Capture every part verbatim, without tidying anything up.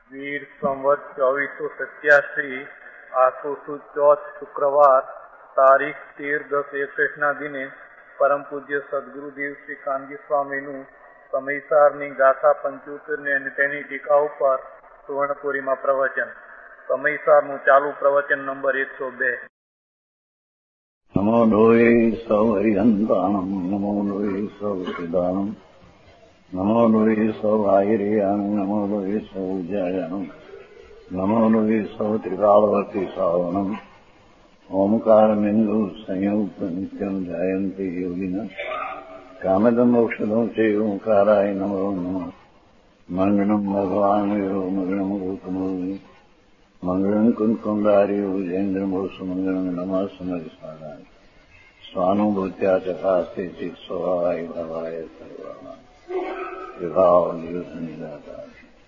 वीर संवत चौबीस सौ सत्यासी आसो सुद चौथ शुक्रवार તારીખ તેર દસ એકસઠ ના દિને પરમ પૂજ્ય સદગુરુદેવ શ્રી કાનજી સ્વામીનું સમયસારની ગાથા પંચોતેર ને અને તેની ટીકા ઉપર સુવર્ણપુરીમાં પ્રવચન. સમયસારનું ચાલુ પ્રવચન નંબર એકસો બે. નમો લોહી સૌ હરિહંતાણમ નમો લોહી સૌ સિદ્ધાણમ નમો લોહી સૌ આયર્યાણ નમો લોહી સૌ જયાણમ નમો લોહી સૌ ત્રિકાળવતી સાવણમ ओमकारमिन्दु संयुक्त नित्यं जायन्ति योगिनः कामदमोक्षदं च ओंकाराय नमो नमः. मङ्गलं भगवान् विरो मङ्गलं गौतमोनि मङ्गलं कुन्कुण्डार्यो विजेन्द्रमोसुमङ्गलं नमः समरिसाराय स्वानुभूत्या चकास्ते चित् स्वभावाय भवाय सर्वाणां विभाव निरुद्धनिदाता.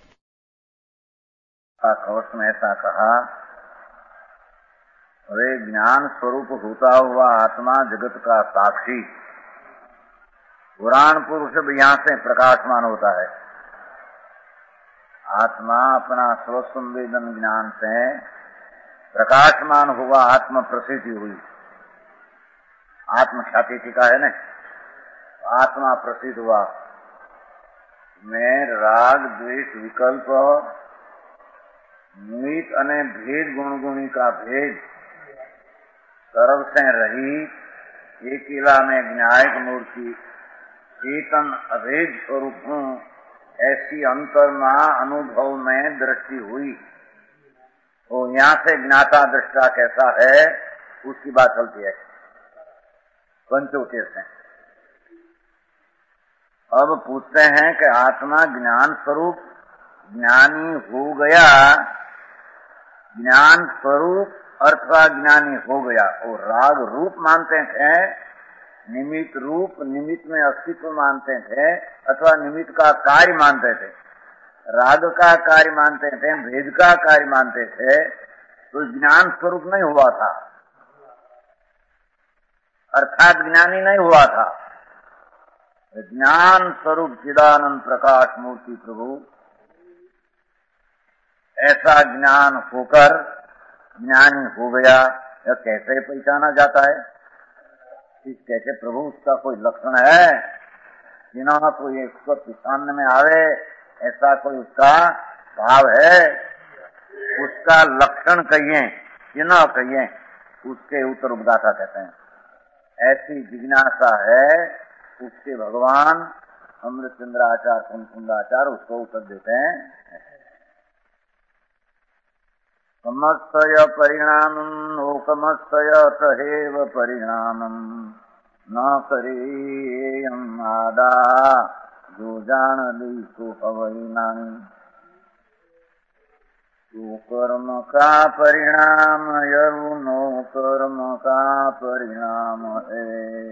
कवच में ऐसा कहा, अरे ज्ञान स्वरूप होता हुआ आत्मा जगत का साक्षी पुराण पुरुष भी यहाँ से प्रकाशमान होता है. आत्मा अपना स्वसंवेदन ज्ञान से प्रकाशमान हुआ आत्म प्रसिद्धि हुई. आत्म ख्याति टीका है न, आत्मा प्रसिद्ध हुआ. मैं राग द्वेष विकल्प निमित्त अने भेद गुणगुणी का भेद सर्व से रही एकेला में ज्ञायक मूर्ति चेतन अभेद स्वरूप हूँ, ऐसी अंतर्मा अनुभव में दृष्टि हुई. तो यहाँ से ज्ञाता दृष्टा कैसा है उसकी बात चलती है पंचोत्तर से. अब पूछते हैं कि आत्मा ज्ञान स्वरूप ज्ञानी हो गया, ज्ञान स्वरूप अर्थवा ज्ञानी हो गया. और राग रूप मानते थे, निमित्त रूप निमित्त में अस्तित्व मानते थे अथवा निमित्त का कार्य मानते थे. राग का कार्य मानते थे, भेद का कार्य मानते थे, तो ज्ञान स्वरूप नहीं हुआ था, अर्थात ज्ञानी नहीं हुआ था. ज्ञान स्वरूप चिदानंद प्रकाश मूर्ति प्रभु ऐसा ज्ञान होकर ज्ञानी हो गया. यह कैसे पहचाना जाता है? इस कैसे प्रभु उसका कोई लक्षण है जिन्होंने कोई उसको सामने में आवे, ऐसा कोई उसका भाव है, उसका लक्षण कहिए कि न कहिए, उसके उत्तर उपदाता कहते हैं. ऐसी जिज्ञासा है उसके भगवान अमृतचंद्राचार्य कुंकुंडाचार्य उसको उत्तर देते हैं. समस्तय परिणामं लोकमस्तय तहेव परिणामं न करेयं आदा जो जान ली सो हवैनानि. तो कर्म का परिणाम यरु नो कर्म का परिणाम है,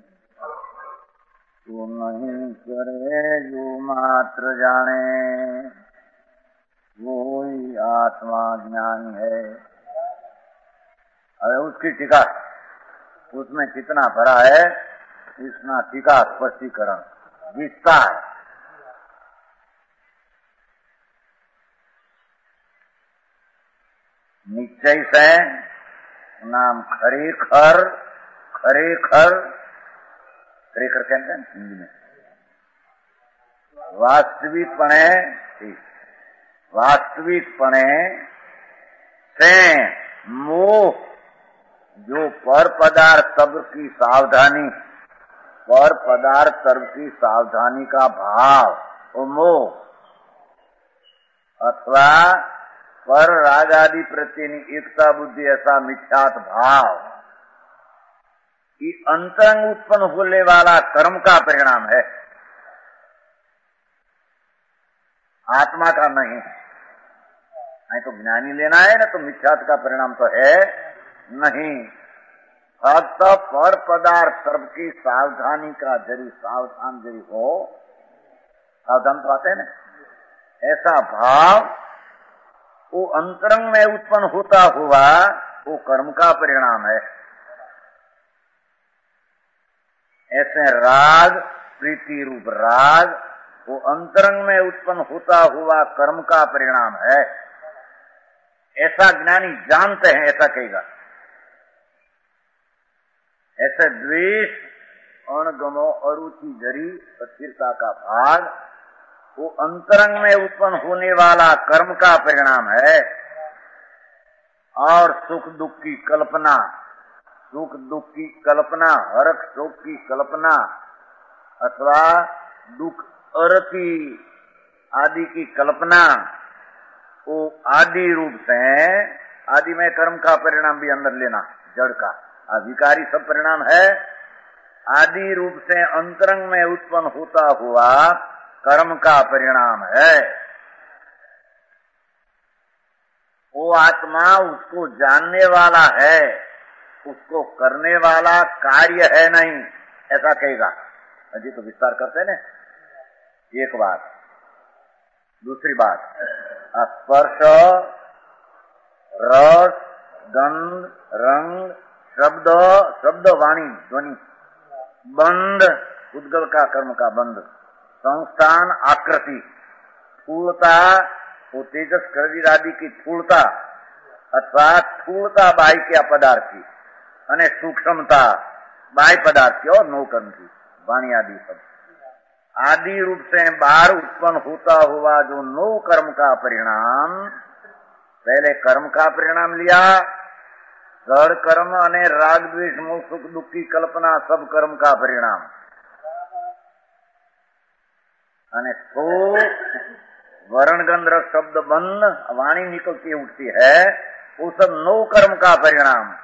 तो नहीं करे जो मात्र जाने वो ही आत्मा ज्ञानी है. अरे उसकी टीका उसमें कितना भरा है, इसना टीका स्पष्टीकरण विस्तार. निश्चय से नाम खरेखर खरेखर खरेखर कहते हैं हिंदी में, वास्तविकपणे वास्तविकपणे से मोह, जो पर पदार्थ शब्द की सावधानी, पर पदार्थ शब्द की सावधानी का भाव वो मोह, अथवा पर राग आदि प्रत्यय एकता बुद्धि ऐसा मिथ्यात्व भाव, ये अंतरंग उत्पन्न होने वाला कर्म का परिणाम है, आत्मा का नहीं. नहीं तो ज्ञानी लेना है ना, तो मिथ्यात्व का परिणाम तो है नहीं. अब तो पर पदार्थ सर्व की सावधानी का जरी सावधान जरी हो, सावधान तो आते हैं ना, ऐसा भाव वो अंतरंग में उत्पन्न होता हुआ वो कर्म का परिणाम है. ऐसे राग प्रीति रूप राग वो अंतरंग में उत्पन्न होता हुआ कर्म का परिणाम है, ऐसा ज्ञानी जानते हैं, ऐसा कहेगा। ऐसे द्वेष, अणगमो, अरुचि, जरी, अस्थिरता का भाग वो अंतरंग में उत्पन्न होने वाला कर्म का परिणाम है। और सुख दुख की कल्पना, सुख दुख की कल्पना, हर्ष शोक की कल्पना अथवा दुख अरति आदि की कल्पना, वो आदि रूप से, आदि में कर्म का परिणाम भी अंदर लेना, जड़ का अधिकारी सब परिणाम है। आदि रूप से अंतरंग में उत्पन्न होता हुआ कर्म का परिणाम है। वो आत्मा उसको जानने वाला है, उसको करने वाला कार्य है नहीं, ऐसा कहेगा। अजी तो विस्तार करते हैं ना, एक बात। दूसरी बात, स्पर्श, रस, गंध, रंग, शब्द, शब्द वाणी, ध्वनि, बंध, उद्गल का कर्म का बंध, संस्थान, आकृति, स्थूलता, वो तेजस शरीर आदि की स्थूलता अथवा स्थूलता बाह्य पदार्थ की, अने सूक्ष्मता बाह्य पदार्थ की और नौ कर्म की, वाणी आदि सब आदि रूप से बाहर उत्पन्न होता हुआ जो नौ कर्म का परिणाम, पहले कर्म का परिणाम लिया, जड़ कर्म अने राग द्वेष मोह सुख दुख की कल्पना सब कर्म का परिणाम, अने स्थूल वर्ण गंध रस शब्द बंध वाणी निकलती उठती है, वो सब नौ कर्म का परिणाम,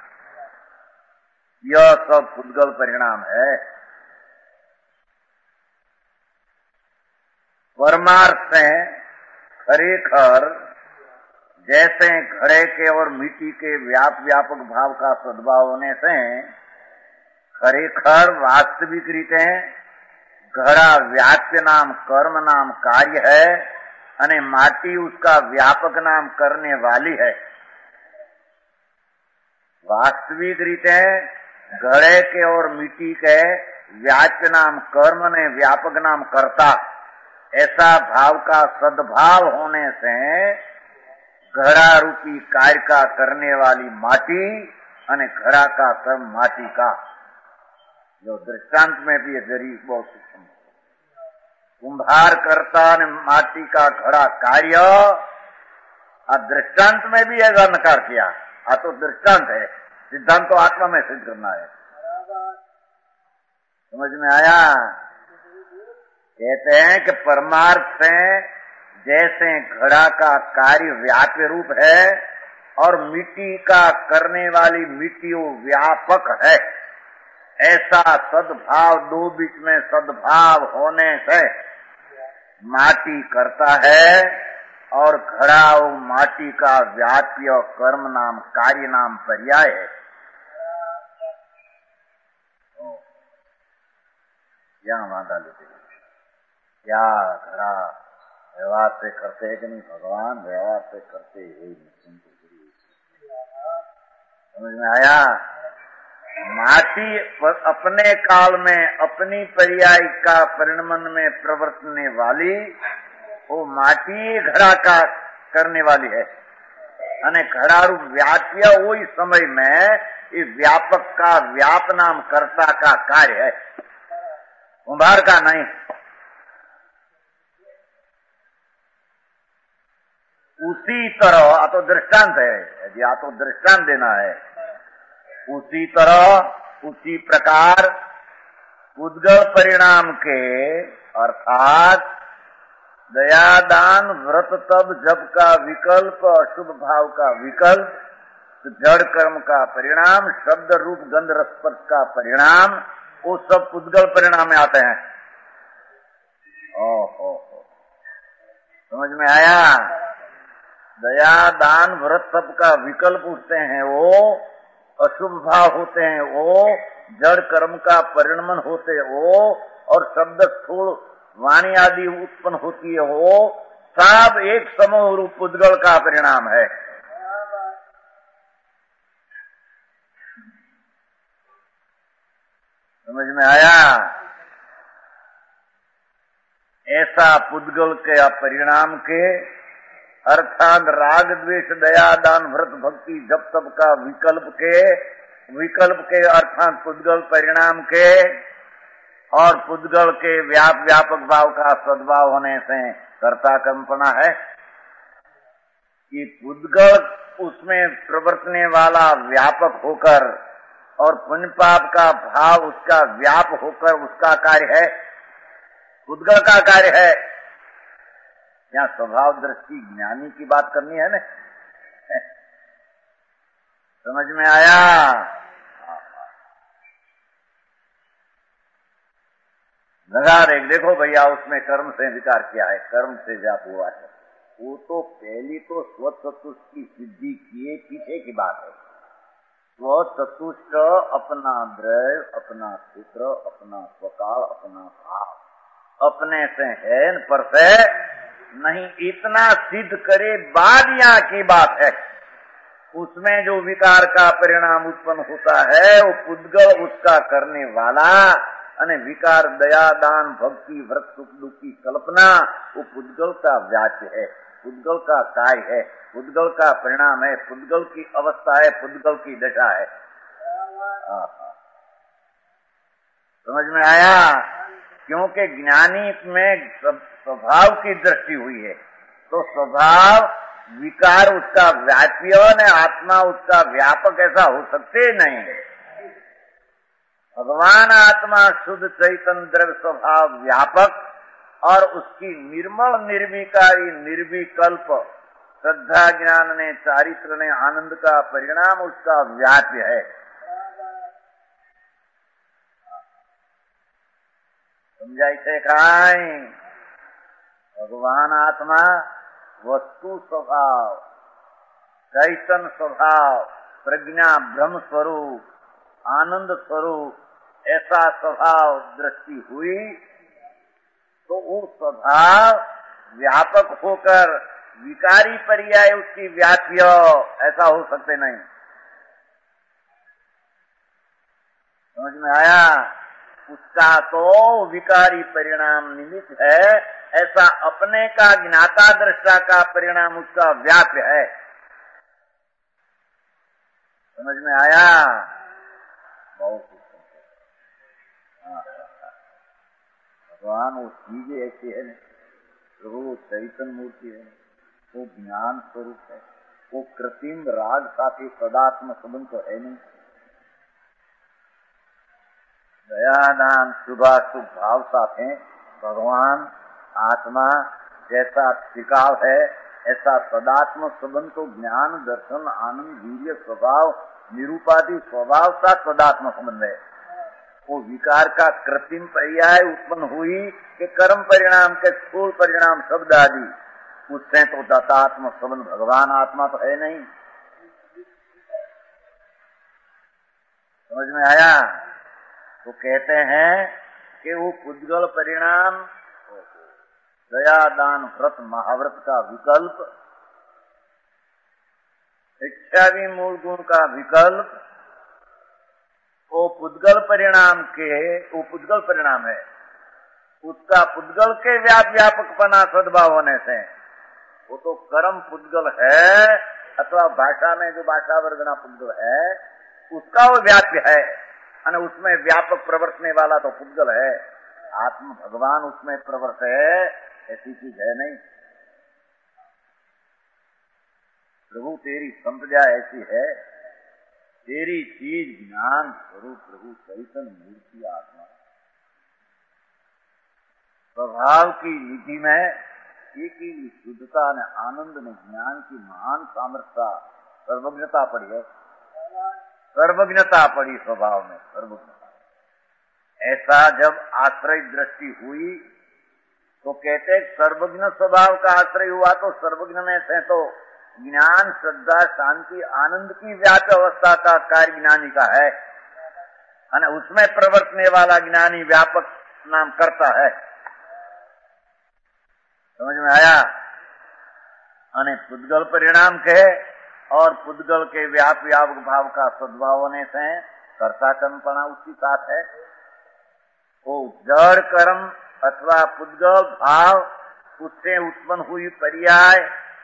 यह सब उद्गल परिणाम है। परमार्थ से खरेखर जैसे घड़े के और मिट्टी के व्याप व्यापक भाव का सद्भाव होने से खरेखर वास्तविक रीते घड़ा व्याप्य नाम कर्म नाम कार्य है, अने माटी उसका व्यापक नाम करने वाली है। वास्तविक रीते घड़े के और मिट्टी के व्याप्य नाम कर्म ने व्यापक नाम करता, ऐसा भाव का सद्भाव होने से घड़ा रूपी कार्य का करने वाली माटी अने घड़ा का कर्म माटी का, जो दृष्टांत में भी है जरी बहुत सूक्ष्म। कुंभार करता ने माटी का घड़ा कार्य, और दृष्टांत में भी ऐसा नकार किया। आ तो दृष्टांत है, सिद्धांत तो आत्मा में सिद्ध करना है। समझ में आया? कहते हैं कि परमार्थ से जैसे घड़ा का कार्य व्याप्य रूप है और मिट्टी का करने वाली मिट्टी वो व्यापक है, ऐसा सद्भाव दो बीच में सद्भाव होने से माटी करता है और घड़ा वो माटी का व्याप्य कर्म नाम कार्य नाम पर्याय है। यहाँ वादा लेते क्या घड़ा व्यवहार से करते है कि नहीं? भगवान व्यवहार से करते ही समझ में आया? माटी अपने काल में अपनी पर्याय का परिणमन में प्रवर्तने वाली वो माटी घड़ा का करने वाली है, अने घड़ारू व्याप्य वो इस समय में इस व्यापक का व्याप नाम कर्ता का कार्य है, कुंभार का नहीं। उसी तरह आ तो दृष्टांत है, यदि आ तो दृष्टांत देना है, उसी तरह उसी प्रकार उद्गल परिणाम के अर्थात दया दान व्रत तप जप का विकल्प अशुभ भाव का विकल्प, जड़ कर्म का परिणाम, शब्द रूप गंध रस स्पर्श का परिणाम, वो सब उद्गल परिणाम में आते हैं। ओहो, समझ में आया? दया दान व्रत तप का विकल्प उठते हैं, वो अशुभ भाव होते हैं, वो जड़ कर्म का परिणमन होते हैं, वो और शब्द स्थूल वाणी आदि उत्पन्न होती है, वो सब एक समूह रूप उद्गल का परिणाम है। समझ में आया? ऐसा पुद्गल के परिणाम के अर्थात राग द्वेष दया दान व्रत भक्ति जप तप का विकल्प के विकल्प के अर्थात पुद्गल परिणाम के और पुद्गल के व्याप व्यापक भाव का सद्भाव होने से कर्ता कंपना है कि पुद्गल उसमें प्रवर्तने वाला व्यापक होकर और पुण्य पाप का भाव उसका व्याप होकर उसका कार्य है, पुद्गल का कार्य है। यहाँ स्वभाव दृष्टि ज्ञानी की बात करनी है ना, समझ में आया? लगा देख देखो भैया उसमें कर्म से विकार किया है, कर्म से व्याप हुआ है। वो तो पहली तो स्वचतुष्ट की सिद्धि किए पीछे की बात है। स्वचतुष्ट अपना द्रव्य, अपना सूत्र, अपना स्वकाल, अपना भाव, अपने से है पर से नहीं, इतना सिद्ध करे बाद यहाँ की बात है। उसमें जो विकार का परिणाम उत्पन्न होता है वो पुद्गल उसका करने वाला, अने विकार दया दान भक्ति व्रत सुख दुख की कल्पना वो पुद्गल का व्याप्य है, पुद्गल का कार्य है, पुद्गल का परिणाम है, पुद्गल की अवस्था है, पुद्गल की दशा है। समझ में आया? क्योंकि ज्ञानी में स्वभाव की दृष्टि हुई है, तो स्वभाव विकार उसका व्याप्य ने आत्मा उसका व्यापक ऐसा हो सकते नहीं। भगवान आत्मा शुद्ध चैतन्य द्रव्य स्वभाव व्यापक और उसकी निर्मल निर्विकारी निर्विकल्प श्रद्धा ज्ञान ने चारित्र ने आनंद का परिणाम उसका व्याप्य है। समझाई थे खाई? भगवान आत्मा वस्तु स्वभाव चैतन्य स्वभाव प्रज्ञा ब्रह्म स्वरूप आनंद स्वरूप ऐसा स्वभाव दृष्टि हुई तो वो स्वभाव व्यापक होकर विकारी पर्याय उसकी व्याप्य ऐसा हो सकते नहीं। समझ में आया? उसका तो विकारी परिणाम निमित्त है, ऐसा अपने का ज्ञाता दृष्टा का परिणाम उसका व्याप्य है। समझ में आया? बहुत भगवान वो चीजें ऐसी है, प्रभु चैतन्य मूर्ति है, वो ज्ञान स्वरूप है, वो कृत्रिम राग साथी सदात्म संबंध तो है नहीं। दयादान शुभाशुभ भाव साथ हैं, भगवान आत्मा जैसा टिकाव है ऐसा सदात्म संबंध तो ज्ञान दर्शन आनंद वीर्य स्वभाव निरूपाधि स्वभाव का सदात्म संबंध है। वो विकार का कृत्रिम पर्याय उत्पन्न हुई कि कर्म परिणाम के स्थूल परिणाम शब्द आदि, उससे तो दत्तात्म संबंध भगवान आत्मा तो है नहीं। समझ में आया? तो कहते हैं कि वो पुद्गल परिणाम दया दान व्रत महाव्रत का विकल्प, इच्छा भी मूल गुण का विकल्प, वो पुद्गल परिणाम के वो पुद्गल परिणाम है, उसका पुद्गल के व्याप व्यापकपना सद्भाव होने से वो तो कर्म पुद्गल है, अथवा भाषा में जो भाषा वर्गना पुद्गल है उसका वो व्याप्य है, और उसमें व्यापक प्रवर्तने वाला तो पुद्गल है। आत्म भगवान उसमें प्रवर्त है, ऐसी चीज है नहीं। प्रभु तेरी संप्रदा ऐसी है, तेरी चीज ज्ञान स्वरूप प्रभु चैतन्य मूर्ति आत्मा स्वभाव की निधि में एक ही शुद्धता ने आनंद ने ज्ञान की महान सामर्थ्यता सर्वज्ञता पड़ी है, सर्वज्ञता पड़ी स्वभाव में सर्वज्ञता। ऐसा जब आश्रय दृष्टि हुई तो कहते सर्वज्ञ स्वभाव का आश्रय हुआ तो सर्वज्ञ में से तो ज्ञान श्रद्धा शांति आनंद की व्याप्य अवस्था का कार्य ज्ञानी का है, और उसमें प्रवर्तने वाला ज्ञानी व्यापक नाम करता है। समझ में आया? अने पुद्गल परिणाम के और पुद्गल के व्याप व्यापक भाव का सद्भाव होने से कर्ता कर्मपणा उसकी साथ है। वो जड़ कर्म अथवा पुद्गल भाव, उससे उत्पन्न हुई पर्याय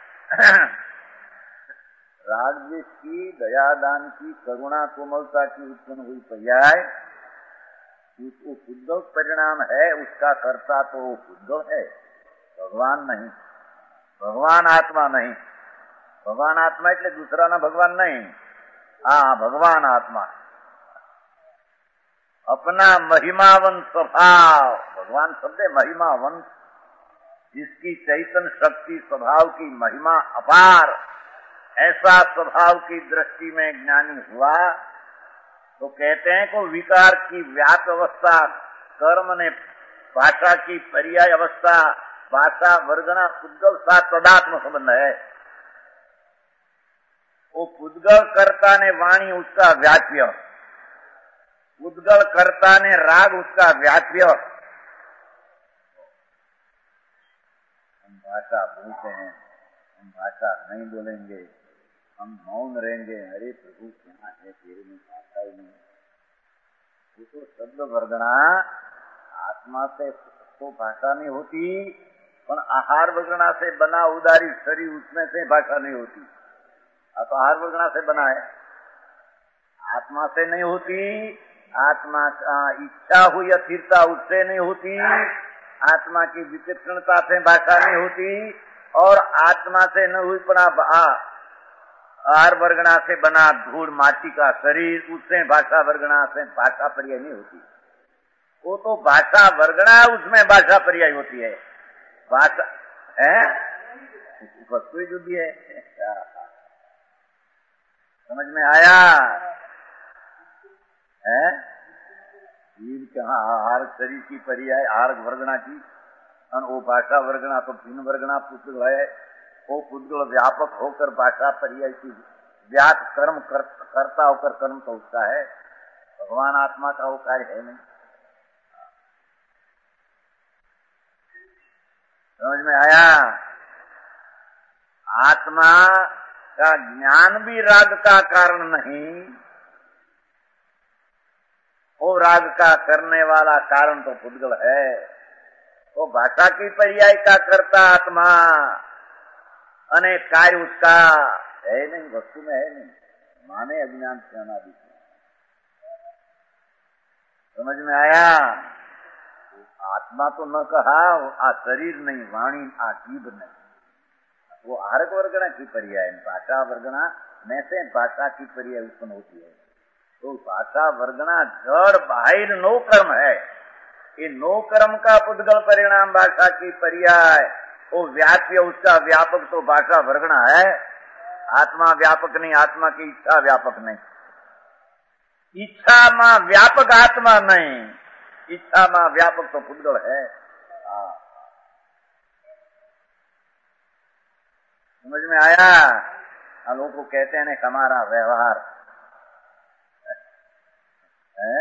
राग द्वेष की, दया दान की, करुणा कोमलता की उत्पन्न हुई पर्याय, वो पुद्गल परिणाम है। उसका कर्ता तो वो पुद्गल है, भगवान नहीं, भगवान आत्मा नहीं। भगवान आत्मा એટલે दूसरा ना भगवान नहीं, हाँ भगवान आत्मा, अपना महिमावंत स्वभाव। भगवान शब्द है महिमावंत, जिसकी चैतन्य शक्ति स्वभाव की महिमा अपार, ऐसा स्वभाव की दृष्टि में ज्ञानी हुआ तो कहते हैं को विकार की व्याप्त अवस्था, कर्म ने भाषा की पर्याय अवस्था, भाषा वर्गना पुद्गल साथ तदात्म संबंध है। वो पुद्गल कर्ता ने वाणी उसका व्याप्य, पुद्गल कर्ता ने राग उसका व्याप्य। हम भाषा बोलते हैं, हम भाषा नहीं बोलेंगे, हम मौन रहेंगे, अरे प्रभु क्या है तेरे में भाषा ही नहीं। वो तो शब्द वर्गना आत्मा से तो भाषा नहीं होती, पर आहार वर्गना से बना उदारी शरीर उसमें से भाषा नहीं होती। अब आहार वर्गना से बना है, आत्मा से नहीं होती। आत्मा का इच्छा हुई अस्थिरता उससे नहीं होती, आत्मा की विचक्षणता से भाषा नहीं होती, और आत्मा से न हुई पड़ा आहार वर्गना से बना धूल माटी का शरीर, उससे भाषा वर्गना से भाषा पर्याय नहीं होती। वो तो भाषा वर्गना उसमें भाषा पर्याय होती है। भाषा है वस्तु जुदी है। समझ में आया है? जीव कहाँ आहार शरीर की पर्याय आहार वर्गना की, और वो भाषा वर्गना तो भिन्न वर्गना पुद्गल है। वो पुद्गल व्यापक होकर भाषा पर्याय की व्याप कर्म कर, करता होकर कर्म तो उसका है। भगवान आत्मा का वो कार्य है नहीं। समझ में आया? आत्मा का ज्ञान भी राग का कारण नहीं, वो राग का करने वाला कारण तो पुद्गल है। वो भाषा की पर्याय का करता आत्मा, अनेक कार्य उसका है नहीं, वस्तु में है नहीं, माने अज्ञान से अनादि। समझ में आया? आत्मा तो न कहा, आ शरीर नहीं, वाणी आ जीव नहीं, वो आहारक वर्गना की पर्याय, भाषा वर्गना में से भाषा की पर्याय उत्पन्न होती है। तो भाषा वर्गना जड़ बाहिर नो कर्म है। ये नो कर्म का पुद्गल परिणाम भाषा की पर्याय, वो व्याप्य उसका व्यापक तो भाषा वर्गना है। आत्मा व्यापक नहीं, आत्मा की इच्छा व्यापक नहीं, इच्छा मां व्यापक आत्मा नहीं, इच्छा मां व्यापक तो पुद्गल है। समझ में आया? लोगों को कहते हैं हमारा व्यवहार है,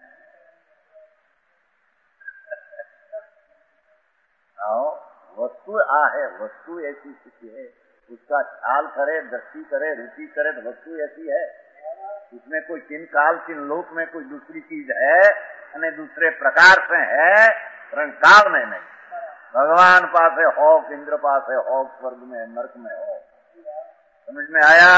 आओ वस्तु आ है, वस्तु ऐसी स्थिति है, उसका ख्याल करे, दृष्टि करे, रुचि करे तो वस्तु ऐसी है। उसमें कोई चिन्ह काल चिन्ह लोक में कोई दूसरी चीज है, यानी दूसरे प्रकार से है, परंतु काल में नहीं। भगवान पास है हो, इंद्र पास है हो, स्वर्ग में नरक में हो। समझ में आया?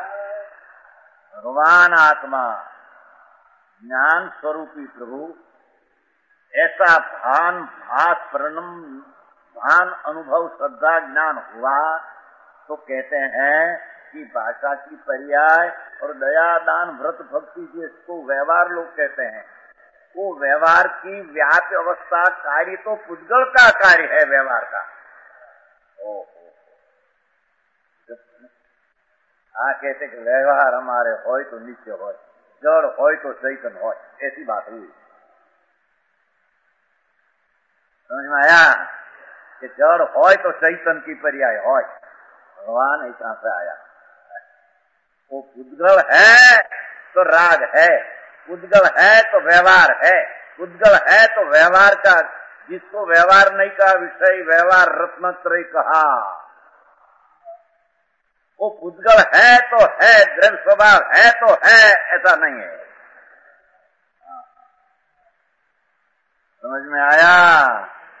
भगवान आत्मा ज्ञान स्वरूपी प्रभु ऐसा भान भास प्रणम भान अनुभव श्रद्धा ज्ञान हुआ तो कहते हैं कि भाषा की पर्याय और दया दान व्रत भक्ति जिसको व्यवहार लोग कहते हैं, वो व्यवहार की व्याप्य अवस्था कार्य तो पुद्गल का कार्य है व्यवहार का। ओ, आ कहते कि व्यवहार हमारे होय तो नित्य होय, जड़ होय तो चैतन्य होय, ऐसी बात हुई। समझ में आया कि जड़ होय तो चैतन्य की पर्याय होय, भगवान ऐसा से आया। वो पुद्गल है तो राग है, पुद्गल है तो व्यवहार है, पुद्गल है तो व्यवहार का, जिसको व्यवहार नहीं का विषय व्यवहार रत्नत्रय कहा, वो पुद्गल है तो है, द्रव्य स्वभाव है तो है, ऐसा नहीं है। समझ में आया?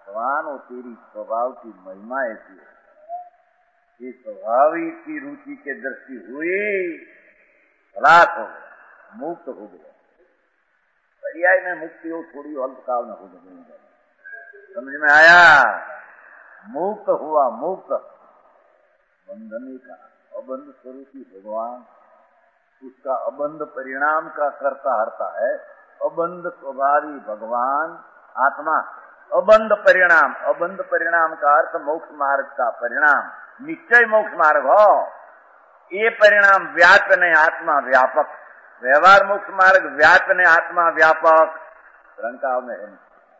भगवान वो तेरी स्वभाव की महिमा ऐसी है कि स्वभावी की रुचि के दृष्टि हुई, खलास हो गया, मुक्त हो गया। पर्याय में मुक्ति हो थोड़ी अल्पकाल में हो गई, समझ में आया? मुक्त हुआ, मुक्त बंधनी का अबंध स्वरूपी भगवान, उसका अबंध परिणाम का कर्ता हरता है। अबंध स्वभावी भगवान आत्मा, अबंध परिणाम, अबंध परिणाम का अर्थ मोक्ष मार्ग का परिणाम, निश्चय मोक्ष मार्ग हो। ये परिणाम व्याप्य नहीं, आत्मा व्यापक। व्यवहार मोक्ष मार्ग व्याप्य नहीं, आत्मा व्यापक। रंकाव में है,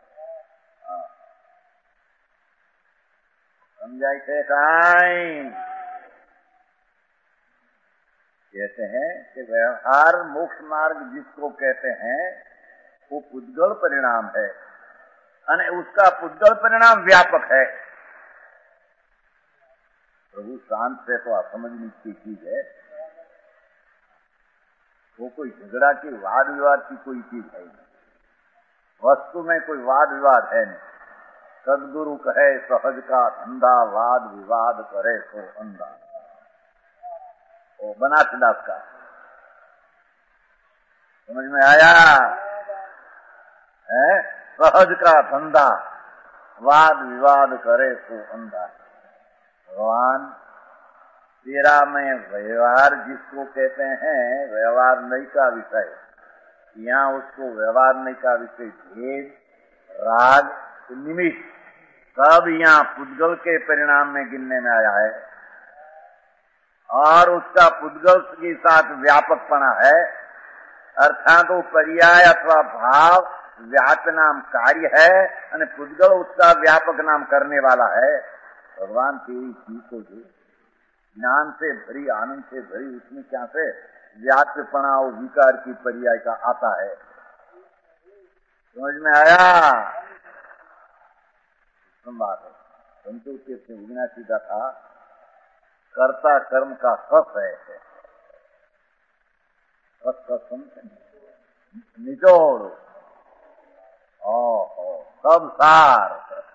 समझाई थे काई? कहते हैं कि व्यवहार मोक्ष मार्ग जिसको कहते हैं वो पुद्गल परिणाम है, और उसका पुद्गल परिणाम व्यापक है। प्रभु शांत से तो असमझने की चीज है, वो कोई झगड़ा की वाद विवाद की कोई चीज है नहीं, वस्तु में कोई वाद विवाद है नहीं। सदगुरु कहे सहज का धंधा, वाद विवाद करे सो अंधा। वो बनारसदास का, समझ में आया है? सहज का धंधा, वाद विवाद करे सो अंधा। भगवान तेरा में व्यवहार जिसको कहते हैं, व्यवहार नहीं का विषय, यहाँ उसको व्यवहार नहीं का विषय भेद, राग, निमित्त सब यहाँ पुद्गल के परिणाम में गिनने में आया है, और उसका पुद्गल के साथ व्यापकपना है। अर्थात वो पर्याय अथवा भाव व्याप्य नाम कार्य है, और पुद्गल उसका व्यापक नाम करने वाला है। भगवान तेरी चीज को जो ज्ञान से भरी, आनंद से भरी, उसमें क्या से व्याप्यपना और विकार की पर्याय का आता है, समझ में आया? बात है संतोष के उगना सीधा था, कर्ता कर्म का सस है, सस का निचोड़, ओहो सब सार।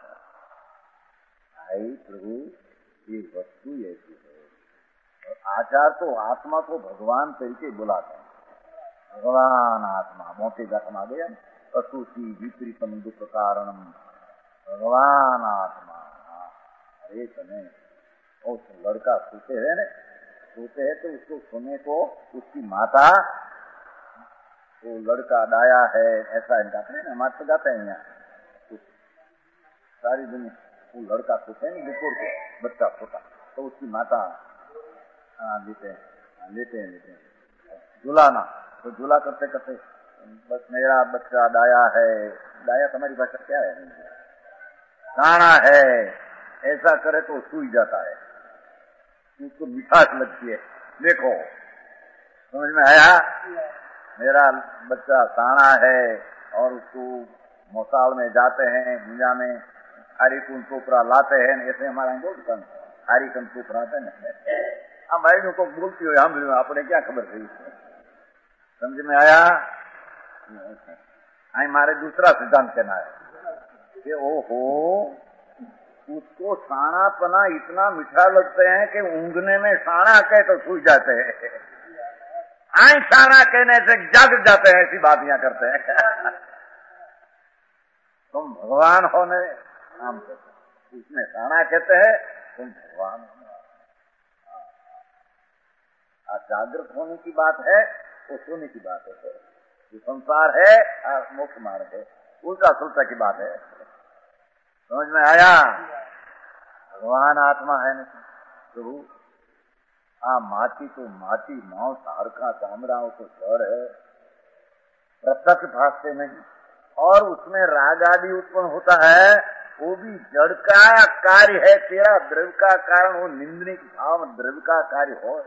भाई प्रभु ये वस्तु ऐसी है, और आचार तो आत्मा को भगवान तरीके बुलाते हैं। भगवान आत्मा मोटे घट में गया, असुची विपरीतम दुख कारणम, भगवान आत्मा। अरे तने उस लड़का सोते है न, सोते है तो उसको सोने को उसकी माता, वो लड़का डाया है ऐसा गाते हैं ना, हमारे तो गाते हैं यहाँ सारी दुनिया। वो लड़का सोते है दोपहर को, बच्चा सोता तो उसकी माता लेते हैं लेते हैं लेते हैं झुलाना, तो झूला करते करते बस मेरा बच्चा डाया है, डाया तुम्हारी भाषा क्या है, गाना है, ऐसा करे तो सूझ जाता है, उसको मिठास लगती है। देखो समझ में आया? मेरा बच्चा साना है, और उसको मोसाल में जाते हैं, दुनिया में हरी कुंड टोकरा लाते हैं, ऐसे हमारा बोलता हरी कुंड टोकरा आते हैं। हम भाई को बोलती हो, हम अपने क्या खबर थी, समझ में आया? हमारे दूसरा सिद्धांत कहना है कि ओहो उसको सानापना इतना मीठा लगते हैं कि ऊँघने में साना कहे तो सूझ जाते हैं, आई साना कहने से जग जाते हैं, ऐसी बात यहाँ करते हैं। तुम भगवान होने नाम कहते, उसमें साना कहते हैं, तुम भगवान हो। जागृत होने की बात है, वो सोने की बात है। जो संसार है और मोक्ष मार्ग है, उल्टा सुल्टा की बात है, समझ में आया? भगवान आत्मा है न प्रभु। आ माटी तो माटी, मांस हाड़का चामड़ाओं को जड़ है, प्रत्यक्ष भाषते नहीं, और उसमें राग आदि उत्पन्न होता है, वो भी जड़ का कार्य है। तेरा द्रव्य का कारण वो निंदनीय भाव द्रव्य का कार्य हो,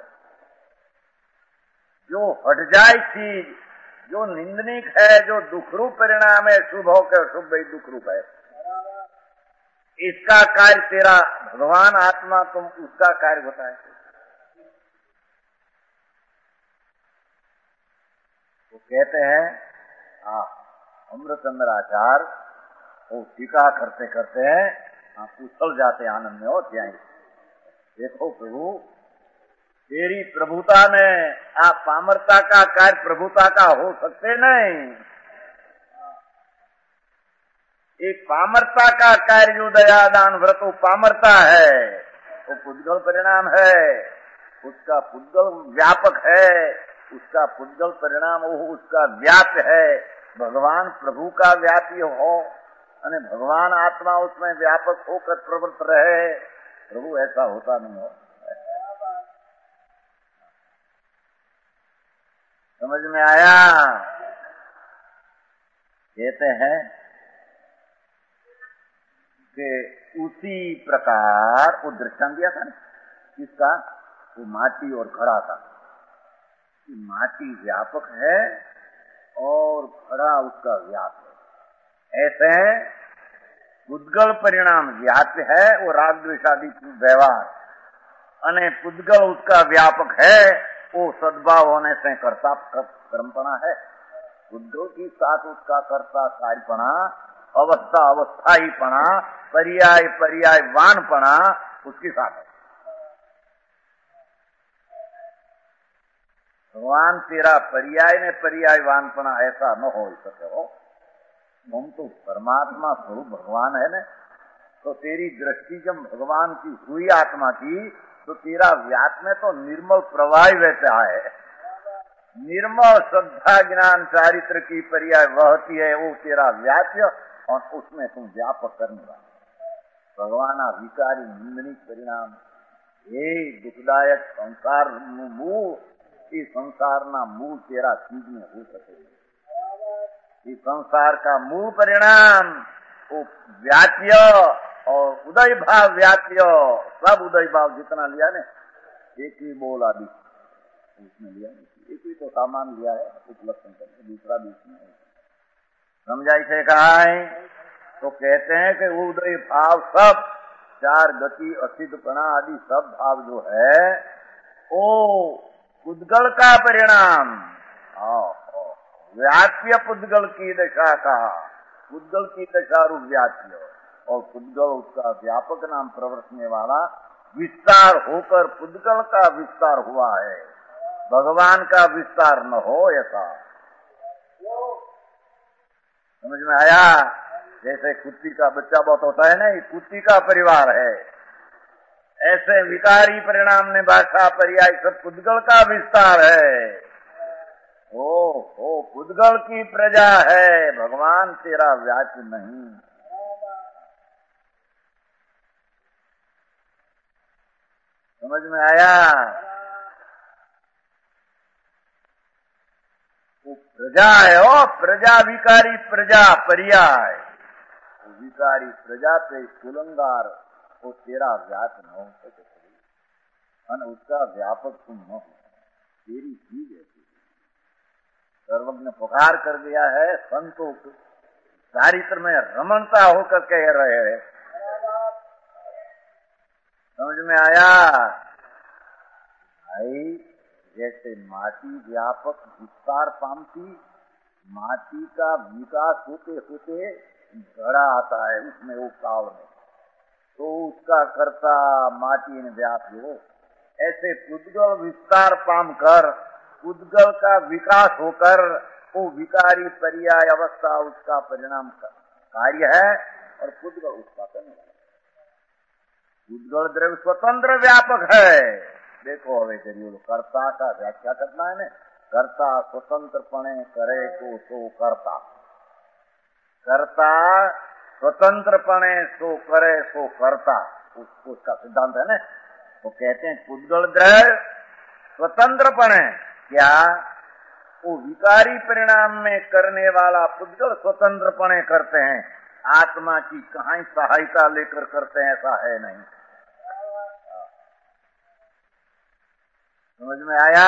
जो हट जाए चीज, जो निंदनीय है, जो दुखरूप परिणाम है, शुभ होकर शुभ ही दुख रूप है, इसका कार्य तेरा भगवान आत्मा, तुम उसका कार्य होता है। वो कहते हैं अमृतचंद्र आचार्य वो टीका करते करते आप उछल जाते आनंद में हो जाएंगे। देखो प्रभु, तेरी प्रभुता में आप पामरता का कार्य प्रभुता का हो सकते नहीं। एक पामरता का कार्य जो दया दान व्रत वो पामरता है, वो पुद्गल परिणाम है, उसका पुद्गल व्यापक है, उसका पुद्गल परिणाम वो उसका व्याप्य है। भगवान प्रभु का व्यापी हो अने भगवान आत्मा उसमें व्यापक होकर प्रवृत्त रहे, प्रभु ऐसा होता नहीं हो। समझ में आया? कहते हैं कि उसी प्रकार वो दृष्टांत दिया था ना, किसका? वो माटी और घड़ा का। माटी व्यापक है और घड़ा उसका व्याप है। ऐसे पुद्गल परिणाम व्याप्य है, वो राग द्वेषादि व्यवहार, अने पुद्गल उसका व्यापक है, वो सद्भाव होने से कर्ता कर्मपणा है। पुद्गल की साथ उसका कर्ता कार्यपणा, अवस्था अवस्थाईपणा, पर्याय पर्याय वानपणा उसके साथ है। भगवान तेरा पर्याय में पर्याय वानपणा ऐसा न हो सके हो। हम तो परमात्मा स्वरूप भगवान है न, तो तेरी दृष्टि जब भगवान की हुई आत्मा की, तो तेरा व्याप में तो निर्मल प्रवाह वैसा है। निर्मल श्रद्धा ज्ञान चारित्र की पर्याय वहती है, वो तेरा व्याप्य, और उसमें तुम व्यापक करने वाला भगवान विकारी निंदनीय परिणाम। ये दुखदायक संसार मूल, इस संसार ना मूल तेरा चीज में हो सके। इस संसार का मूल परिणाम वो व्याप्य और उदय भाव व्याप्य, सब उदय भाव जितना लिया ने, एक ही बोल आदि उसमें लिया, एक ही तो सामान लिया है उपलक्षण करके, दूसरा भी उसमें समझाई से कहा है। तो कहते हैं कि उदय भाव सब चार गति असिद्धपणा आदि सब भाव जो है वो पुद्गल का परिणाम, व्याप्य पुद्गल की दशा का, पुद्गल की दशा रूप व्याप्य, और पुद्गल उसका व्यापक नाम प्रवर्तने वाला विस्तार होकर पुद्गल का विस्तार हुआ है, भगवान का विस्तार न हो ऐसा। समझ में आया? जैसे कुत्ती का बच्चा बहुत होता है ना, ये कुत्ती का परिवार है, ऐसे विकारी परिणाम ने भाषा पर्याय सब पुद्गल का विस्तार है। ओ ओ पुद्गल की प्रजा है, भगवान तेरा व्याच नहीं। समझ में आया? वो प्रजा है, ओ प्रजा विकारी प्रजा पर्याय, विकारी प्रजा पे कुलंगार, वो तेरा व्याप न हो सके, और उसका व्यापक तुम न हो, तेरी चीज है। सर्वज्ञ पुकार कर दिया है, संतों चारित्र में रमणता होकर कह रहे हैं। समझ में आया? भाई जैसे माटी व्यापक विस्तार पामती, माटी का विकास होते होते घड़ा आता है, उसमें वो काल में, तो उसका कर्ता माटी ने व्याप्य हो, ऐसे पुद्गल विस्तार पाम कर, पुद्गल का विकास होकर वो विकारी पर्याय अवस्था उसका परिणाम कार्य है, और पुद्गल उसका करने वाला। पुद्गल द्रव्य स्वतंत्र व्यापक है। देखो हवे करियो, कर्ता का व्याख्या करना है ना, कर्ता स्वतंत्रपणे करे को सो कर्ता, कर्ता स्वतंत्रपणे सो करे सो कर्ता, उसका सिद्धांत है ना। तो कहते हैं पुद्गल द्रव्य स्वतंत्रपणे, क्या वो विकारी परिणाम में करने वाला पुद्गल स्वतंत्रपणे करते हैं, आत्मा की कहीं सहायता लेकर करते हैं ऐसा है नहीं। समझ में आया?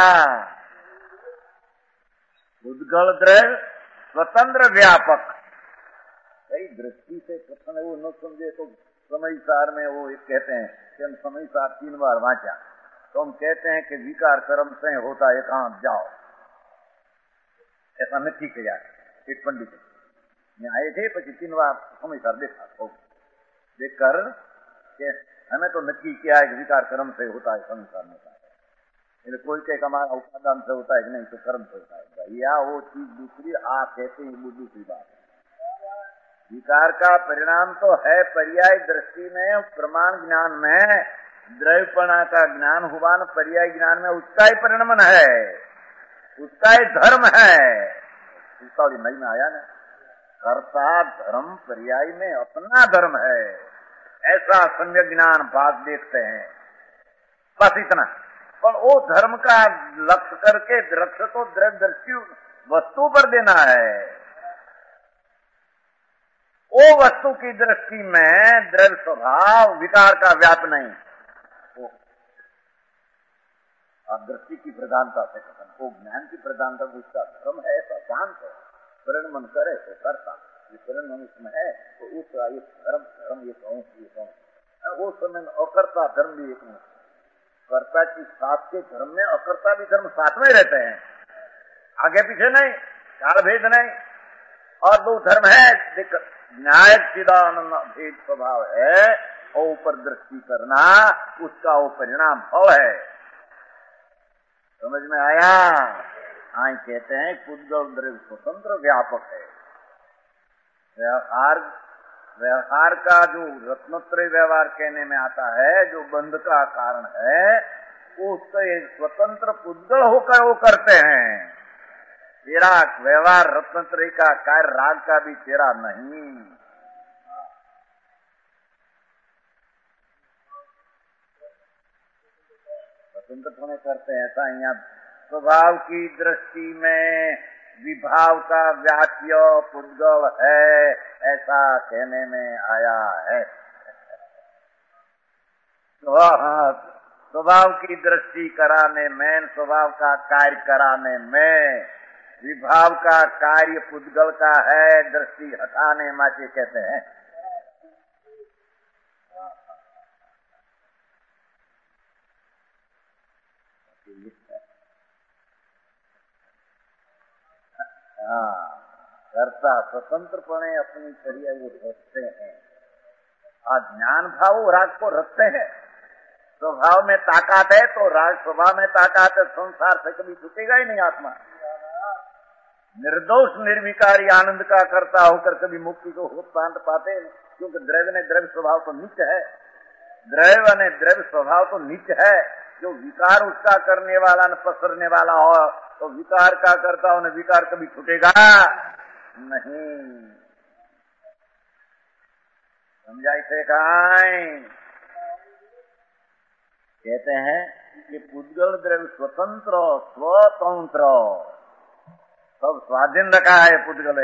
पुद्गल द्रव्य स्वतंत्र व्यापक, कई दृष्टि से प्रश्न वो न समझे तो समय सार में वो एक कहते हैं कि हम समय सार तीन बार वाचा, तो हम कहते हैं कि विकार कर्म से होता है, एकांत जाओ, ऐसा नहीं किया एक पंडित। आए थे પછી तीन बार સમયસર देखा तो देखकर के हमें तो नक्की किया है कि विकार कर्म से होता है, संसार में होता है, कोई कहे हमारा उपादान से होता है कि नहीं, तो कर्म से होता है। भैया वो चीज दूसरी, आप कहते हैं वो दूसरी बात है। विकार का परिणाम तो है पर्याय दृष्टि में, प्रमाण ज्ञान में द्रव्यपणा का ज्ञान हुआ न पर्याय ज्ञान में उसका ही परिणमन है, उसका ही धर्म है। उसका नई में आया ना, कर्ता धर्म पर्याय में अपना धर्म है, ऐसा सम्यक ज्ञान बात देखते हैं, बस इतना। पर वो धर्म का लक्ष्य करके लक्ष्य तो द्रव्य दृष्टि वस्तु पर देना है, वो वस्तु की दृष्टि में द्रव्य स्वभाव विकार का व्याप नहीं, वो दृष्टि की प्रधानता से कथन, वो ज्ञान की प्रधानता उसका धर्म है, ऐसा शांत है, परिणमन करे तो करता, ये परिणमन उसमें है तो उसका ये धर्म धर्म ये कहूँ ये कहूँ, वो समय में अकर्ता धर्म भी एक नहीं, कर्ता की साथ के धर्म में अकर्ता भी धर्म साथ में रहते हैं, आगे पीछे नहीं, काल भेद नहीं, और दो धर्म है, देख न्याय चिदानंद भेद स्वभाव है, और ऊपर दृष्टि करना उसका वो परिणाम फल है। समझ में आया? आई कहते हैं पुद्गल द्रव्य स्वतंत्र व्यापक है। व्यवहार व्यवहार का जो रत्नत्रय व्यवहार कहने में आता है, जो बंध का कारण है, उससे स्वतंत्र पुद्गल होकर वो करते हैं। तेरा व्यवहार रत्नत्रय का कार्य राग का भी तेरा नहीं, स्वतंत्र होने करते हैं। ऐसा यहाँ स्वभाव की दृष्टि में विभाव का व्याप्य पुद्गल है, ऐसा कहने में आया है। स्वभाव की दृष्टि कराने में, स्वभाव का कार्य कराने में, विभाव का कार्य पुद्गल का है, दृष्टि हटाने माचे कहते हैं। हाँ, कर्ता स्वतंत्रपणे अपनी क्रिया वो रखते हैं, और ज्ञान भाव राग को रखते हैं। स्वभाव में ताकत है तो राग स्वभाव में ताकत है, संसार से कभी छूटेगा ही नहीं आत्मा। निर्दोष निर्विकारी आनंद का कर्ता होकर कभी मुक्ति को हो प्रांत पाते, क्योंकि द्रव्य ने द्रव्य स्वभाव तो नित्य है, द्रव्य ने द्रव्य स्वभाव तो नित्य है। जो विकार उसका करने वाला न पसरने वाला हो, तो विकार का करता हो न विकार कभी छूटेगा नहीं। समझाई से कहां कहते हैं कि पुद्गल द्रव्य स्वतंत्र स्वतंत्र सब स्वाधीन रखा है पुद्गल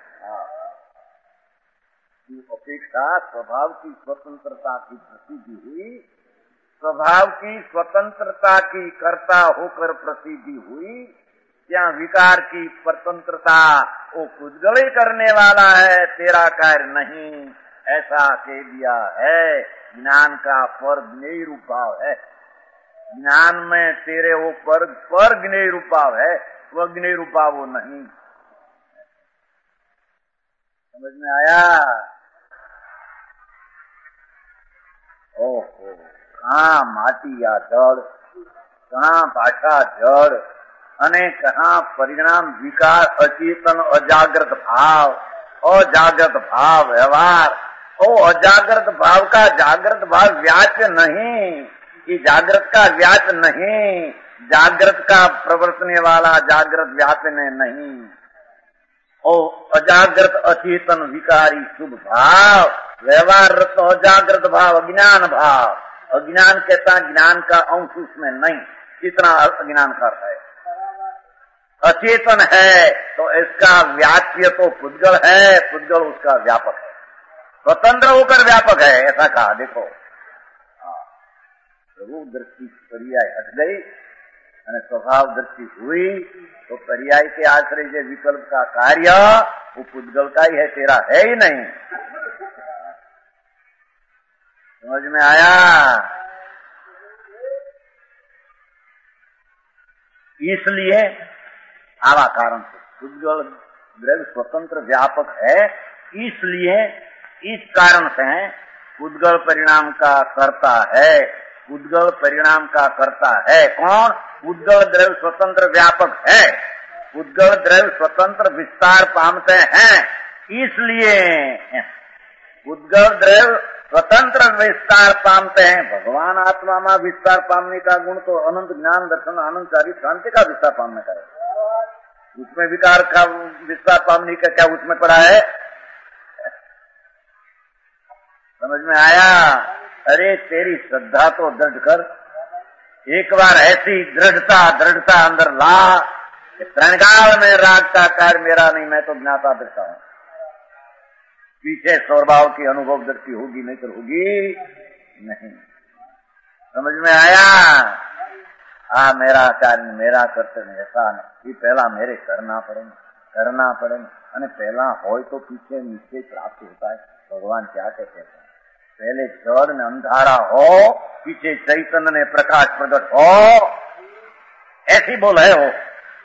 की अपेक्षा स्वभाव की स्वतंत्रता की प्रसिद्धि हुई, स्वभाव की स्वतंत्रता की कर्ता होकर प्रसिद्धि हुई। क्या विकार की स्वतंत्रता वो पुद्गल ही करने वाला है, तेरा कार्य नहीं, ऐसा कह दिया है। ज्ञान का पर ज्ञेय रूप भाव है, ज्ञान में तेरे वो पर पर ज्ञेय रूप भाव है, वह ज्ञेय रूप भाव वो नहीं। समझ में आया? ओहो, कहाँ माटी या जड़, कहाँ भाषा जड़, અને कहाँ परिणाम विकार अचेतन अजागृत भाव, अजागृत भाव व्यवहार। ओ अजागृत भाव का जागृत भाव व्याप्य नहीं, ये जागृत का व्याप्य नहीं, जागृत का प्रवर्तने वाला जागृत व्याप्य नहीं। ओ अजागृत अचेतन विकारी शुभ भाव, व्यवहार रत अजागृत भाव अज्ञान भाव। अज्ञान कहता ज्ञान का अंश उसमें नहीं, कितना अज्ञान करता है। अचेतन है तो इसका व्याप्य तो पुद्गल है, पुद्गल उसका व्यापक है, स्वतंत्र होकर व्यापक है, ऐसा कहा। देखो प्रभु दृष्टि पर्याय हट गई और स्वभाव दृष्टि हुई, तो पर्याय के आश्रय से विकल्प का कार्य वो पुद्गल का ही है, तेरा है ही नहीं। समझ में आया? इसलिए आवा कारण से पुद्गल द्रव्य स्वतंत्र व्यापक है, इसलिए इस कारण से उद्गल परिणाम का कर्ता है। उद्गल परिणाम का कर्ता है कौन? उद्गल द्रव्य स्वतंत्र व्यापक है, उद्गल द्रव्य स्वतंत्र विस्तार पामते हैं, इसलिए उद्गल द्रव्य स्वतंत्र विस्तार पामते हैं। भगवान आत्मा में विस्तार पामने का गुण तो अनंत ज्ञान दर्शन आनंद चारी शांति का विस्तार पामने का है। उसमें विकार का विस्तार पामने का क्या उसमें पड़ा है? समझ में आया? अरे तेरी श्रद्धा तो दृढ़ कर, एक बार ऐसी दृढ़ता दृढ़ता अंदर ला कि त्रणकाल में राग का कार्य मेरा नहीं, मैं तो ज्ञाता दृष्टा हूं। पीछे स्वभाव की अनुभव दृष्टि होगी नहीं तो होगी नहीं। समझ में आया? आ मेरा कार्य मेरा कर्तव्य ऐसा नहीं, पहला मेरे करना पड़े करना पड़े અને पहला हो तो पीछे निश्चय प्राप्त होता है। भगवान क्या कहते हैं? पहले जड़ ने अंधारा हो, पीछे चैतन्य ने प्रकाश प्रकट हो, ऐसी बोल है हो।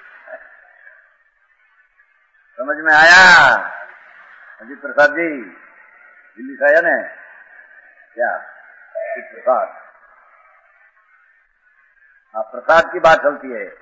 समझ में आया? अजी प्रसाद जी दिल्ली से आया ने क्या प्रसाद? हाँ, प्रसाद की बात चलती है।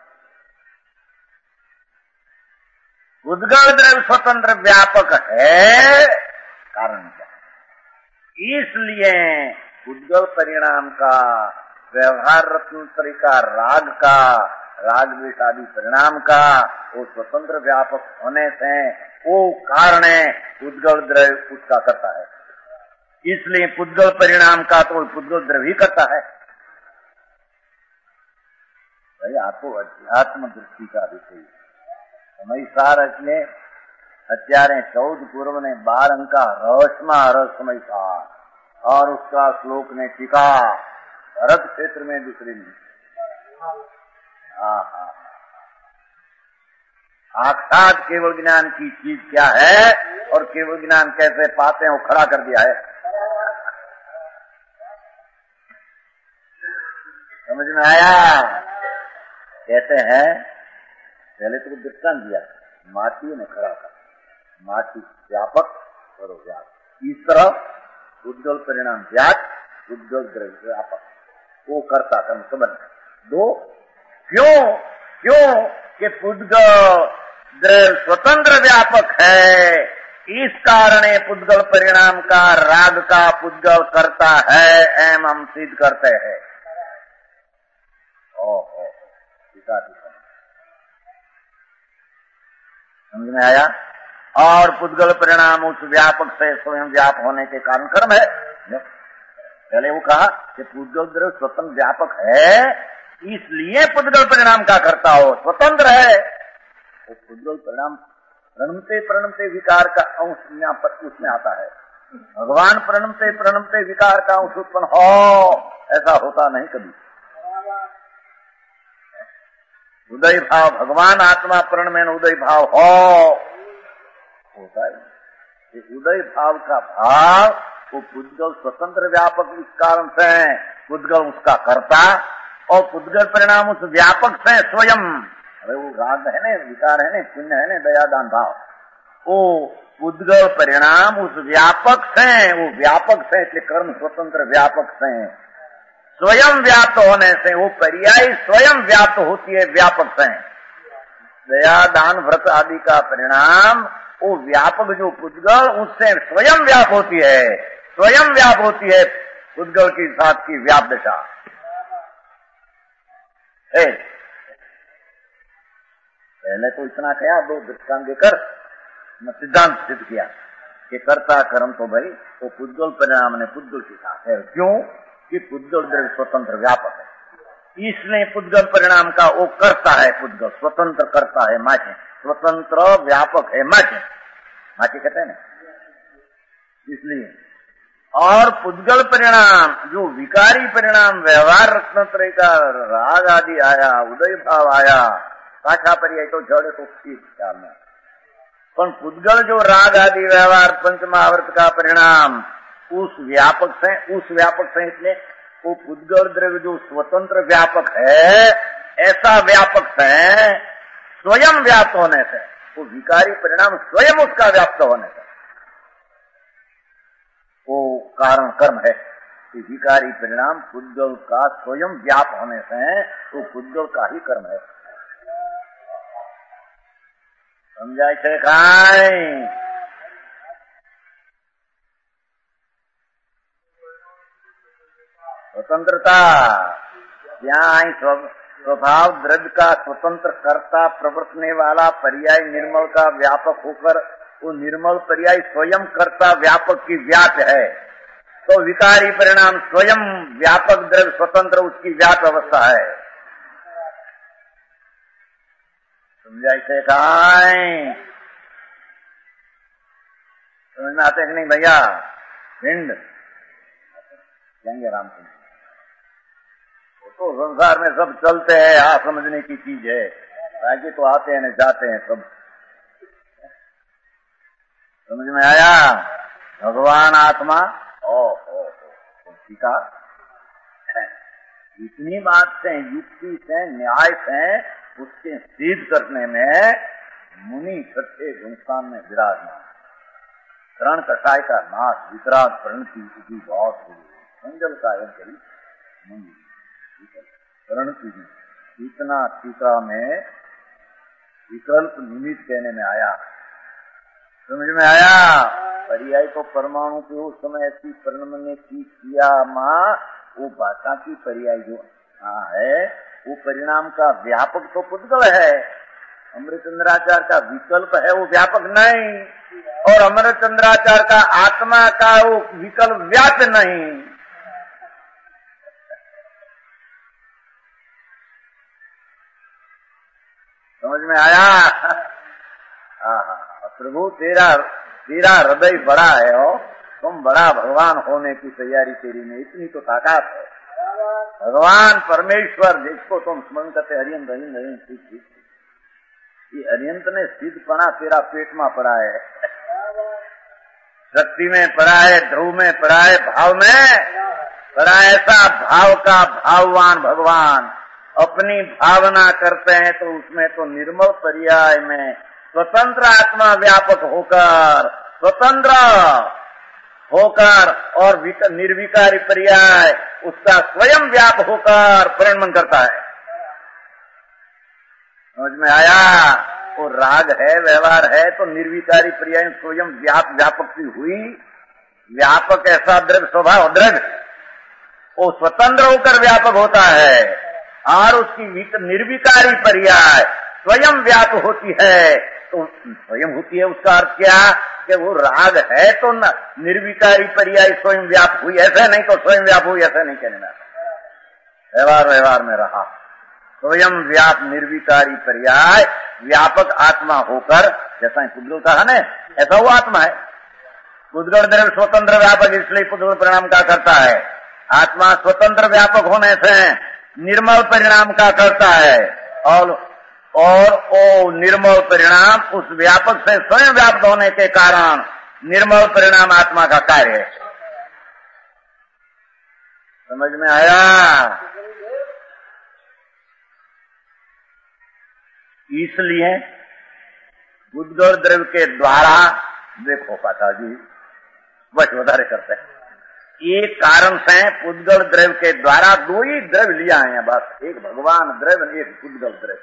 उद्गल द्रव्य स्वतंत्र व्यापक है, कारण क्या? इसलिए उद्गल परिणाम का व्यवहार रत्न तरीका राग का राग द्वेष आदि परिणाम का वो स्वतंत्र व्यापक होने से वो कारण उद्गल द्रव्य उसका करता है। इसलिए पुद्गल परिणाम का तो पुद्गल द्रव्य ही करता है। भाई आपको अध्यात्म दृष्टि का विषय समय सार એટલે અત્યારે चौदह पूर्व ने बार अंक का रहस्यमा रहस्यमय सार और उसका श्लोक ने टीका भरत क्षेत्र में दूसरी में साक्षात केवल ज्ञान की चीज क्या है और केवल ज्ञान कैसे पाते हैं वो खड़ा कर दिया है। समझ में आया? कहते हैं पहले तो दृष्टांत दिया, माटी ने खड़ा कर, माटी व्यापक और व्यापक, इस तरफ उद्गल परिणाम व्याप, उद्गल द्रव्य व्यापक, वो करता कर्म संबंध दो। क्यों? क्यों कि पुद्गल द्रव्य स्वतंत्र व्यापक है, इस कारण पुद्गल परिणाम का राग का पुद्गल करता है, एम हम सिद्ध करते हैं। ओहो, पिता पिता समझ में आया? और पुद्गल परिणाम उस व्यापक से स्वयं व्याप होने के कारण कर्म है। पहले वो कहा कि पुद्गल द्रव्य स्वतंत्र व्यापक है, इसलिए पुद्गल परिणाम का करता हो, स्वतंत्र है। तो पुद्गल परिणाम प्रणमते प्रणमते विकार का अंश उसमें आता है। भगवान प्रणमते प्रणमते विकार का अंश उत्पन्न हो, ऐसा होता नहीं कभी। उदय भाव भगवान आत्मा प्रण में उदय भाव हो होता है। उदय भाव का भाव वो पुद्गल स्वतंत्र व्यापक इस कारण से पुद्गल उसका कर्ता और पुद्गल परिणाम उस व्यापक से स्वयं। अरे वो राग है ने, विकार है ने, पुण्य है ने, दयादान भाव, वो पुद्गल परिणाम उस व्यापक से, वो व्यापक से इसलिए कर्म स्वतंत्र व्यापक से स्वयं व्याप्त होने से वो पर्याय स्वयं व्याप्त होती है व्यापक से। दया दान व्रत आदि का परिणाम वो व्यापक जो पुद्गल उससे स्वयं व्याप होती है, स्वयं व्याप होती है पुद्गल की साथ की व्याप दशा। पहले तो इतना कहा, दो दृष्टांत देकर सिद्धांत सिद्ध किया कि कर्ता कर्म तो भाई वो पुद्गल परिणाम ने पुद्गल के साथ है। क्यों कि पुद्गल द्रव्य स्वतंत्र व्यापक है, इसलिए पुद्गल परिणाम का वो करता है, पुद्गल स्वतंत्र करता है, माचे स्वतंत्र व्यापक है, माचे माचे कहते हैं ना, इसलिए। और पुद्गल परिणाम जो विकारी परिणाम व्यवहार रत्न तरह का राग आदि आया, उदय भाव आया, पाछा पर्याय तो जड़ तो ठीक ख्याल में, पर पुद्गल जो राग आदि व्यवहार पंचमावर्त का परिणाम उस व्यापक से, उस व्यापक से इसलिए वो पुद्गल द्रव्य जो स्वतंत्र व्यापक है, ऐसा व्यापक से स्वयं व्याप्त होने से वो विकारी परिणाम स्वयं उसका व्याप्त होने का वो कारण कर्म है कि विकारी परिणाम पुद्गल का स्वयं व्याप होने से वो पुद्गल का ही कर्म है। समझाय છે કાઈ? स्वतंत्रता यहाँ स्वभाव द्रव्य का स्वतंत्र कर्ता प्रवर्तने वाला पर्याय निर्मल का व्यापक होकर वो निर्मल पर्याय स्वयं कर्ता व्यापक की व्याप है, तो विकारी परिणाम स्वयं व्यापक द्रव्य स्वतंत्र उसकी व्याप अवस्था है। समझाई से काई? समझ में आते हैं कि नहीं भैया? हिंद जाएंगे राम सिंह तो संसार में सब चलते हैं, हाँ समझने की चीज है, बाकी तो आते हैं न जाते हैं सब। समझ में आया? भगवान आत्मा ओ ओ ठीक है। इतनी बात से युक्ति से न्याय से उसके सिद्ध करने में मुनि छठे गुणस्थान में विराजमान। करण कटाई का नाश वितराग प्रणति की बहुत हुई, मंगल कायम करी मुनि प्रणति इतना टीका में विकल्प निमित्त कहने में आया। समझ में आया? पर्याय तो परमाणु के उस समय ऐसी परिणमने की किया माँ वो भाषा की पर्याय जो हाँ है वो परिणाम का व्यापक तो पुद्गल है। अमृतचंद्राचार्य का विकल्प है वो व्यापक नहीं, और अमृतचंद्राचार्य का आत्मा का वो विकल्प व्याप्त नहीं। समझ में आया? प्रभु तेरा तेरा हृदय बड़ा है और तुम बड़ा भगवान होने की तैयारी तेरी में इतनी तो ताकत है। भगवान परमेश्वर जिसको तुम स्मरण करते हरियंत हरियंत हरियंत ठीक ठीक, ये हरियंत ने सिद्धपना तेरा पेट में पड़ा है, शक्ति में पड़ा है, ध्रुव में पड़ा है, भाव में पड़ा है। ऐसा भाव का भाववान भगवान अपनी भावना करते हैं तो उसमें तो निर्मल पर्याय में स्वतंत्र आत्मा व्यापक होकर स्वतंत्र होकर और निर्विकारी पर्याय उसका स्वयं व्याप होकर परिणमन करता है। समझ में आया? वो राग है, व्यवहार है, तो निर्विकारी पर्याय स्वयं व्याप व्यापक की हुई। व्यापक ऐसा द्रव्य स्वभाव द्रव्य वो स्वतंत्र होकर व्यापक होता है, और उसकी निर्विकारी पर्याय स्वयं व्याप होती है। तो स्वयं होती है उसका अर्थ क्या कि वो राग है तो न निर्विकारी पर्याय स्वयं व्याप हुई, ऐसा नहीं तो स्वयं व्याप हुई ऐसा नहीं कहने में। व्यवहार व्यवहार में रहा स्वयं व्याप निर्विकारी पर्याय व्यापक आत्मा होकर, जैसा पुद्गल कहा न ऐसा वो आत्मा है। पुद्गल द्रव्य स्वतंत्र व्यापक इसलिए पुद्गल परिणाम का करता है। आत्मा स्वतंत्र व्यापक होने से निर्मल परिणाम का करता है, और और ओ निर्मल परिणाम उस व्यापक से स्वयं व्याप्त होने के कारण निर्मल परिणाम आत्मा का कार्य है। समझ में आया? इसलिए पुद्गल द्रव्य के द्वारा देखो पाठा जी वचोधारे करते हैं। एक कारण से पुद्गल द्रव्य के द्वारा दो ही द्रव्य लिया है बस, एक भगवान द्रव्य एक पुद्गल द्रव्य।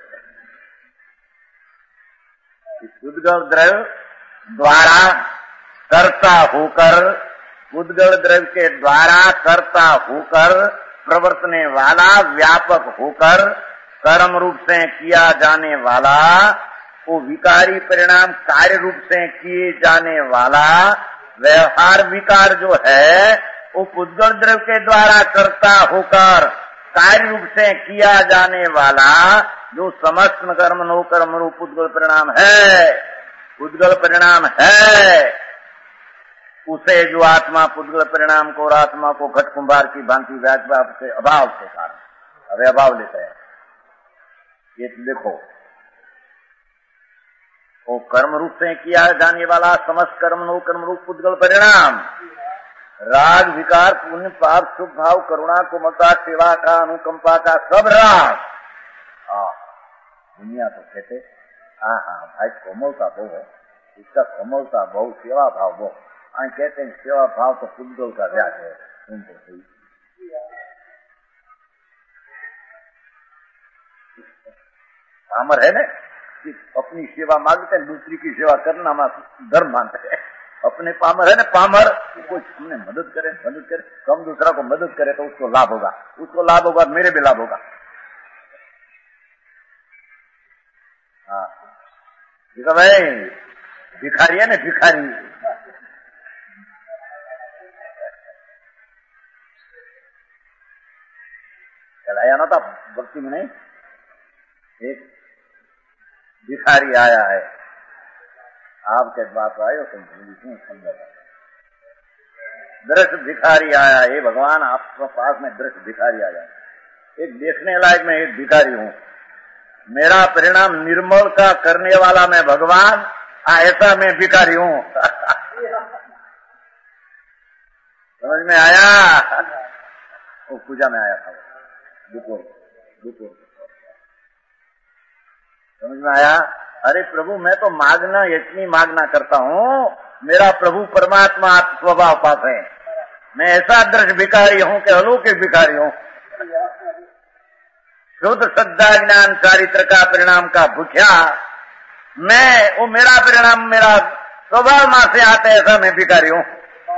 पुद्गल द्रव्य द्वारा कर्ता होकर, पुद्गल द्रव्य के द्वारा कर्ता होकर प्रवर्तने वाला व्यापक होकर कर्म रूप से किया जाने वाला वो विकारी परिणाम कार्य रूप से किए जाने वाला व्यवहार विकार जो है वो पुद्गल द्रव्य के द्वारा कर्ता होकर कार्य रूप से किया जाने वाला जो समस्त कर्म नो कर्म रूप पुद्गल परिणाम है, पुद्गल परिणाम है, उसे जो आत्मा पुद्गल परिणाम को और आत्मा को घट कुंभार की भांति व्यापार से अभाव के कारण अवे अभाव लेते हैं। ये देखो वो कर्म रूप से किया जाने वाला समस्त कर्म नो कर्म रूप पुद्गल परिणाम, राग विकार पुण्य पाप शुभ भाव करुणा कोमलता सेवा का अनुकंपा का सब राग। हाँ दुनिया तो कहते हाँ हाँ भाई कोमलता बहु है, इसका कोमलता बहु, सेवा भाव बहु। हाँ कहते हैं सेवा भाव तो पुद्गल का व्याज है। उनको सही पामर है ना कि अपनी सेवा मांगते हैं, दूसरी की सेवा करना हमारा धर्म मानते हैं। अपने पामर है ना, पामर कोई हमने मदद करे मदद करे तो हम दूसरा को मदद करे तो उसको लाभ होगा, उसको लाभ होगा, मेरे भी लाभ होगा। हाँ देखो भाई भिखारी है ना, भिखारी चलाया ना था भक्ति में नहीं। एक भिखारी आया है, आपके बात आए तो समझा दृश्य भिखारी आया है। भगवान आपके पास में दृश्य भिखारी आया है, एक देखने लायक मैं एक भिखारी हूँ, मेरा परिणाम निर्मल का करने वाला मैं भगवान, ऐसा मैं भिखारी हूँ। समझ में आया? वो पूजा में आया था दुपुर दुपुर समझ में आया? अरे प्रभु मैं तो मांगना इतनी मांगना करता हूँ, मेरा प्रभु परमात्मा स्वभाव पास है, मैं ऐसा दृश्य भिखारी हूँ कि अलौकिक भिखारी हूँ। शुद्ध श्रद्धा ज्ञान चारित्र का परिणाम का भूख्या मैं, वो मेरा परिणाम मेरा स्वभाव मां से आता है, ऐसा मैं भिखारी हूँ।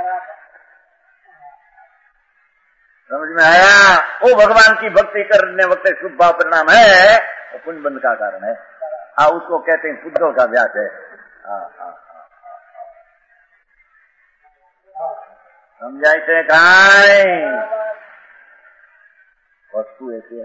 समझ में आया? वो भगवान की भक्ति करने वक्त शुभ भाव परिणाम है, वो पुण्य बंध का कारण है। हाँ उसको कहते हैं पुद्गल का व्यास है। हाँ हाँ समझाई से कहा वस्तु ऐसी है।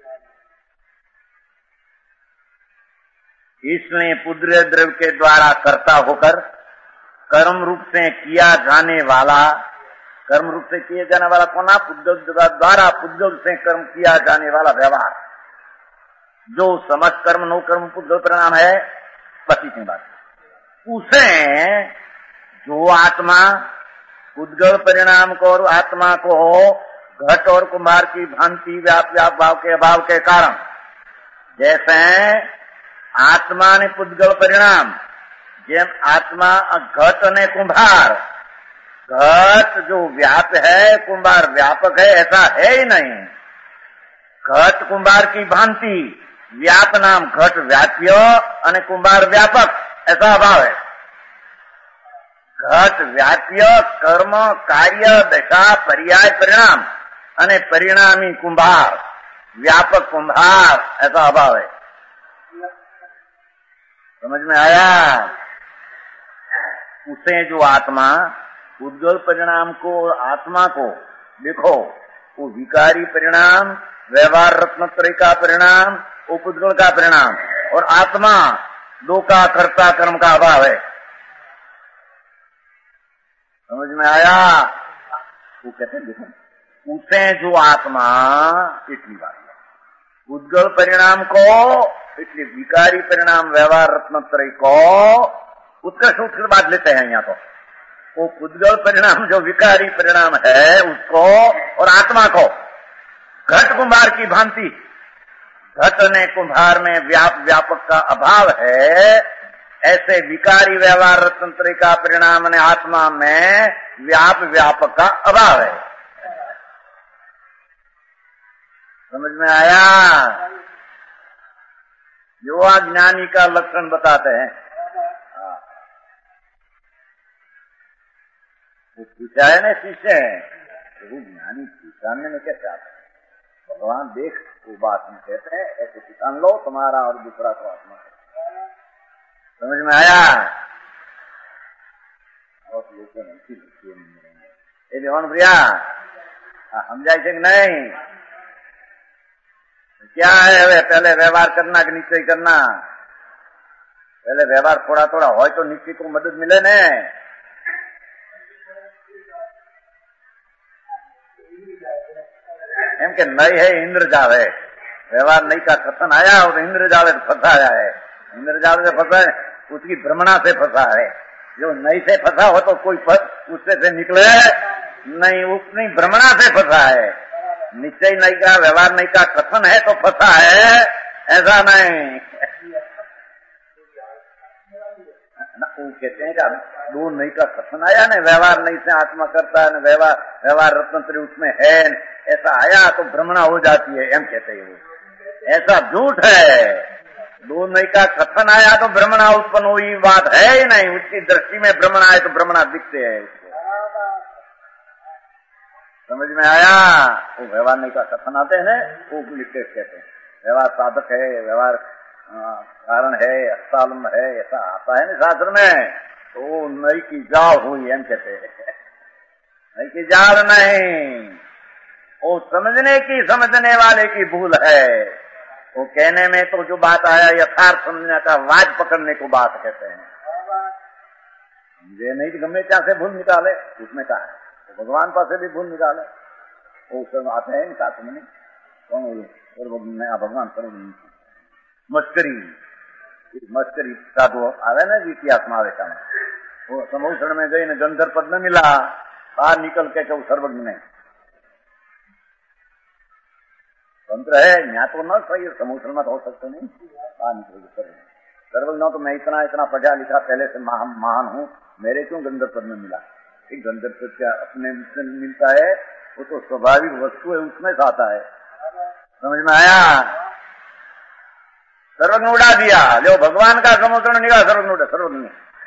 इसलिए पुद्र द्रव्य के द्वारा कर्ता होकर कर्म रूप से किया जाने वाला, कर्म रूप से किए जाने वाला कौन? पुद्गल द्वारा पुद्गल से कर्म किया जाने वाला व्यवहार, जो समझ कर्म नो कर्म पुद्गल परिणाम है, बस इतनी बात। उसे जो आत्मा पुद्गल परिणाम को और आत्मा को घट और कुम्हार की भांति व्याप व्याप भाव के अभाव के कारण, जैसे आत्मा ने पुद्गल परिणाम, जेम आत्मा घट ने कुम्हार, घट जो व्याप है कुम्हार व्यापक है, ऐसा है ही नहीं। घट कुम्हार की भांति, व्याप नाम घट व्याप्य और कुम्हार व्यापक, ऐसा अभाव है। घट व्याप्य कर्म कार्य दशा पर्याय परिणाम અને परिणामी कुम्हार व्यापक कुम्हार, ऐसा अभाव है। समझ में आया? उसे जो आत्मा पुद्गल परिणाम को और आत्मा को देखो, वो विकारी परिणाम, व्यवहार रत्नत्रय का परिणाम, वो पुद्गल का परिणाम, और आत्मा दो का कर्ता कर्म का अभाव है। समझ में आया? वो कहते हैं देखो उसे जो आत्मा, इतनी बात पुद्गल परिणाम को, इसलिए विकारी परिणाम व्यवहार रत्नत्रय को उत्कृष्ट उत्कृष्ट बात लेते हैं यहाँ तो। वो पुद्गल परिणाम जो विकारी परिणाम है उसको और आत्मा को घट कुम्हार की भांति, घट ने कुम्हार में व्याप व्यापक का अभाव है, ऐसे विकारी व्यवहार रत्नत्रय का परिणाम ने आत्मा में व्याप व्यापक का अभाव है। समझ में आया? जो अज्ञानी का लक्षण बताते हैं, वो पूछा है ना शिष्य, वो ज्ञानी पहचानने में कैसे आता है? भगवान देख वो बात में कहते हैं ऐसे पहचान लो तुम्हारा और दूसरा तो आत्मा है। समझ में आया? और ये भगवान प्रिया हम जाए कि नहीं, क्या है वे पहले व्यवहार करना कि निश्चय करना? पहले व्यवहार थोड़ा थोड़ा हो तो निश्चय को मदद मिले ने। एम के नई है इंद्र जावे, व्यवहार नई का कथन आया और इंद्र जावे फंसा आया है। इंद्र जावे से फंसा है, उसकी भ्रमणा से फंसा है। जो नई से फंसा हो तो कोई उससे से निकले नहीं, अपनी भ्रमणा से फंसा है। निश्चय नहीं का व्यवहार नहीं का कथन है तो फंसा है, ऐसा नहीं। वो कहते हैं कि दो नई का कथन आया न, व्यवहार नहीं से आत्मा करता है न व्यवहार व्यवहार रत्न उसमें है, ऐसा आया तो भ्रमणा हो जाती है, एम कहते हैं वो। ऐसा झूठ है। दो नई का कथन आया तो भ्रमणा उत्पन्न हुई, बात है ही नहीं। उसकी दृष्टि में भ्रमण आए तो भ्रमणा दिखते हैं उसको। समझ में आया? वो व्यवहार नहीं का कथन आते हैं, वो लिखते कहते हैं व्यवहार साधक है, व्यवहार कारण है, अस्तालम है, ऐसा आता है ना शास्त्र में। तो नई की जाल हुई, एम कहते हैं। नई की जाल नहीं, वो समझने की समझने वाले की भूल है। वो कहने में तो जो बात आया यथार्थ समझने का वाज पकड़ने को बात कहते हैं। ये नहीं गमे क्या से भूल निकाले, उसमें कहा है तो भगवान पास से भी भूल निकाले। वो सब आते हैं शास्त्र में, कौन भगवान सर्व मस्करी मस्करी साधु आवे ना जी इतिहास में आवे काम। वो समूषण में गई न गंधर पद न मिला, बाहर निकल के वो सर्वज्ञ नहीं तंत्र है, यहाँ तो न सही समूषण में तो हो सकते नहीं, बाहर निकल सर्वज्ञ सर्वज्ञ तो मैं इतना इतना पढ़ा लिखा पहले से महान महान हूँ, मेरे क्यों गंधर पद में मिला? एक गंधर पद क्या अपने से मिलता है? वो तो स्वाभाविक वस्तु है, उसमें से आता है। समझ में आया? सर्वज्ञ उड़ा दिया, जो भगवान का समुद्र निकाला सर्वज्ञ उड़ा, सर्वज्ञ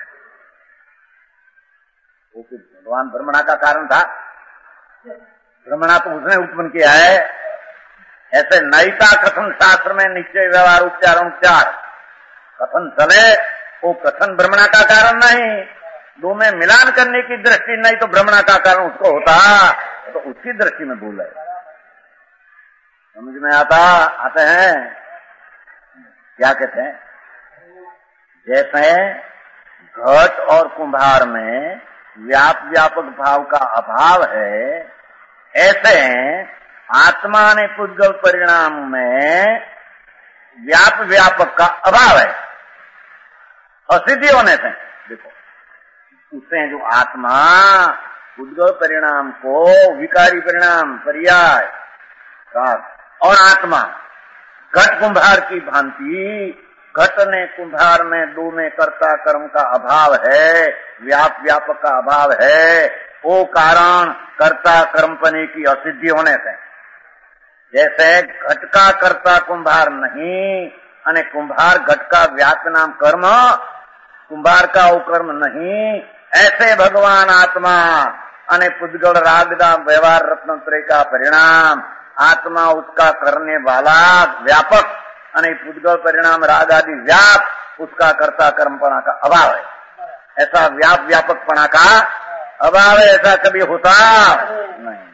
वो भगवान ब्रह्मणा का कारण था, ब्रह्मणा तो उसने उत्पन्न किया है। ऐसे नैका कथन शास्त्र में निश्चय व्यवहार उपचार उपचार कथन चले, वो कथन ब्रह्मणा का कारण नहीं। दो में मिलान करने की दृष्टि नहीं तो ब्रह्मणा का कारण उसको होता, तो उसकी दृष्टि में भूल है। समझ में आता आते हैं क्या कहते हैं? जैसे घट और कुंभार में व्याप व्यापक भाव का अभाव है, ऐसे आत्मा ने पुद्गल परिणाम में व्याप व्यापक का अभाव है। असिद्धि होने से देखो उससे जो आत्मा पुद्गल परिणाम को विकारी परिणाम पर्याय और आत्मा घट कुंभार की भांति, घट ने कुंभार में दो में कर्ता कर्म का अभाव है, व्याप व्यापक का अभाव है। वो कारण कर्ता कर्मपने की असिद्धि होने से, जैसे घट का कर्ता कुंभार नहीं अने कुंभार घट का व्याप नाम कर्म, कुंभार का वो कर्म नहीं, ऐसे भगवान आत्मा अने पुद्गल रागदा व्यवहार रत्नत्रय का परिणाम, आत्मा उसका करने वाला व्यापक अने पुद्गल परिणाम राग आदि व्याप उसका कर्ता कर्मपना का अभाव है। ऐसा व्याप व्यापकपना का अभाव है, ऐसा कभी होता नहीं।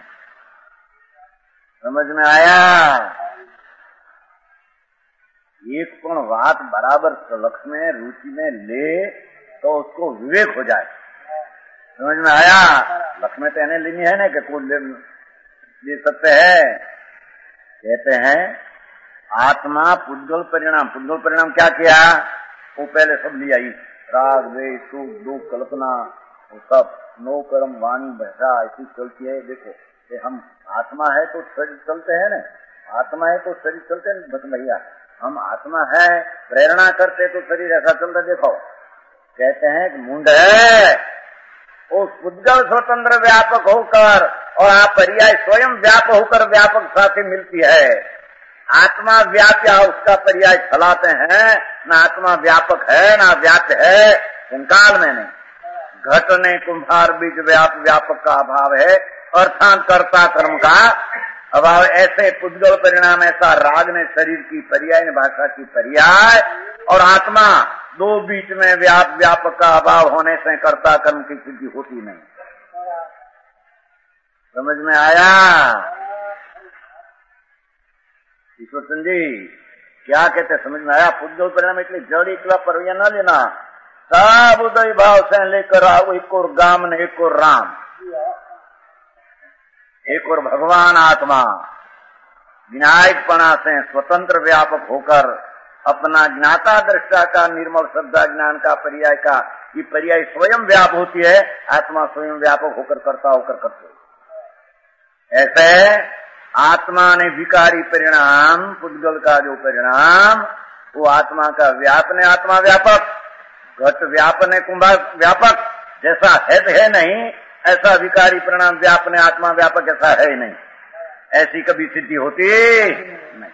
समझ में आया? एक पण बात बराबर लक्ष में रुचि में ले तो उसको विवेक हो जाए। समझ में आया? लक्ष्य में तो इन्हें लेनी है ना कि कोई ले, ले सकते हैं। कहते हैं आत्मा पुद्गल परिणाम, पुद्गल परिणाम क्या किया? वो पहले सब लिया ही, राग द्वेष सुख दुख कल्पना, वो सब नो कर्म वाणी भाषा ऐसी चलती है। देखो कि हम आत्मा है तो शरीर चलते हैं ना, आत्मा है तो शरीर चलते हैं। बस भैया हम आत्मा है, प्रेरणा करते तो शरीर ऐसा चलता। देखो कहते हैं कि मुंड है, उस पुद्गल स्वतंत्र व्यापक होकर और आप पर्याय स्वयं व्यापक होकर व्यापक साथी मिलती है। आत्मा व्याप्य उसका पर्याय फैलाते हैं, न आत्मा व्यापक है न व्याप्य है, संकाल में नहीं। घट ने कुंभार बीच व्याप व्यापक का अभाव है, अर्थात कर्ता कर्म का अभाव। ऐसे पुद्गल परिणाम, ऐसा राग ने शरीर की पर्याय ने भाषा की पर्याय और आत्मा दो बीच में व्याप व्यापक का अभाव होने से कर्ता कर्म की सिद्धि होती नहीं। समझ में आया? ईश्वर चंद जी क्या कहते समझ में आया? पुद्गल परिणाम એટલે જડ એકલા પરવૈયા ના લેના, सब उदय भाव से लेकर आओ, एक और गाम ने एक और राम, एक और भगवान आत्मा विनायकपना से स्वतंत्र व्यापक होकर अपना ज्ञाता दृष्टा का निर्मल श्रद्धा ज्ञान का पर्याय का ये पर्याय स्वयं व्याप होती है। आत्मा स्वयं व्यापक होकर करता होकर करते। ऐसे आत्मा ने विकारी परिणाम, पुद्गल का जो परिणाम वो आत्मा का व्याप ने आत्मा व्यापक, घट व्यापने कुंभार व्यापक जैसा है है नहीं, ऐसा विकारी परिणाम व्यापने आत्मा व्यापक ऐसा है नहीं, ऐसी कभी सिद्धि होती नहीं।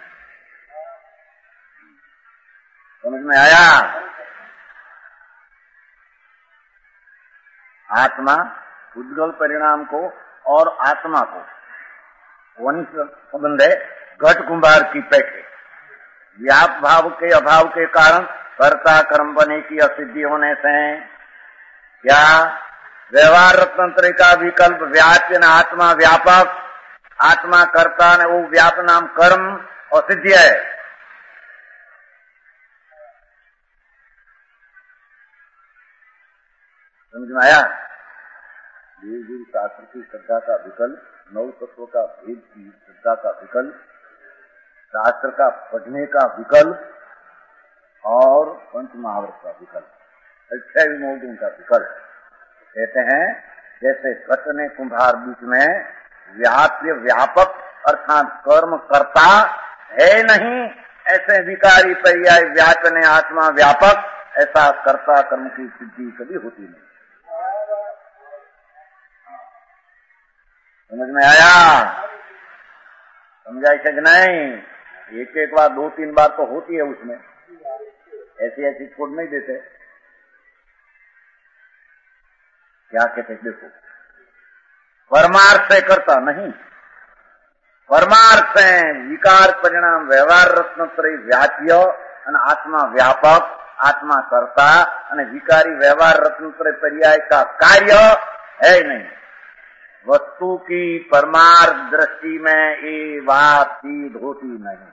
समझ में आया? आत्मा उद्गल परिणाम को और आत्मा को वही संबंध है घट कुंभार की पैठे। व्याप भाव के अभाव के कारण कर्ता कर्म बने की असिद्धि होने से क्या व्यवहार रत्नत्रय का विकल्प व्याप्य न आत्मा व्यापक, आत्मा कर्ता ने वो व्याप नाम कर्म असिद्धि है। समझ में आया? देव गुरु शास्त्र की श्रद्धा का विकल्प, नौ तत्व का भेद की श्रद्धा का विकल्प, शास्त्र का पढ़ने का विकल्प और पंच महाव्रत का विकल्प, छह विमोचन का विकल्प। कहते हैं जैसे घट ने कुंभार बीच में व्याप्य व्यापक अर्थात कर्म करता है नहीं, ऐसे विकारी पर्याय व्यापने आत्मा व्यापक, ऐसा कर्ता कर्म की सिद्धि कभी होती नहीं। समझ में आया? समझाई कि नहीं? एक एक बार दो तीन बार तो होती है उसमें, ऐसी ऐसी छोड़ नहीं देते। क्या कहते? देखो, परमार्थ से करता नहीं, परमार्थ से विकार परिणाम व्यवहार रत्नत्रय व्याप्य અને आत्मा व्यापक, आत्मा करता અને विकारी व्यवहार रत्नत्रय पर्याय का कार्य है नहीं। वस्तु की परमार्थ दृष्टि में ये बात सिद्ध होती नहीं,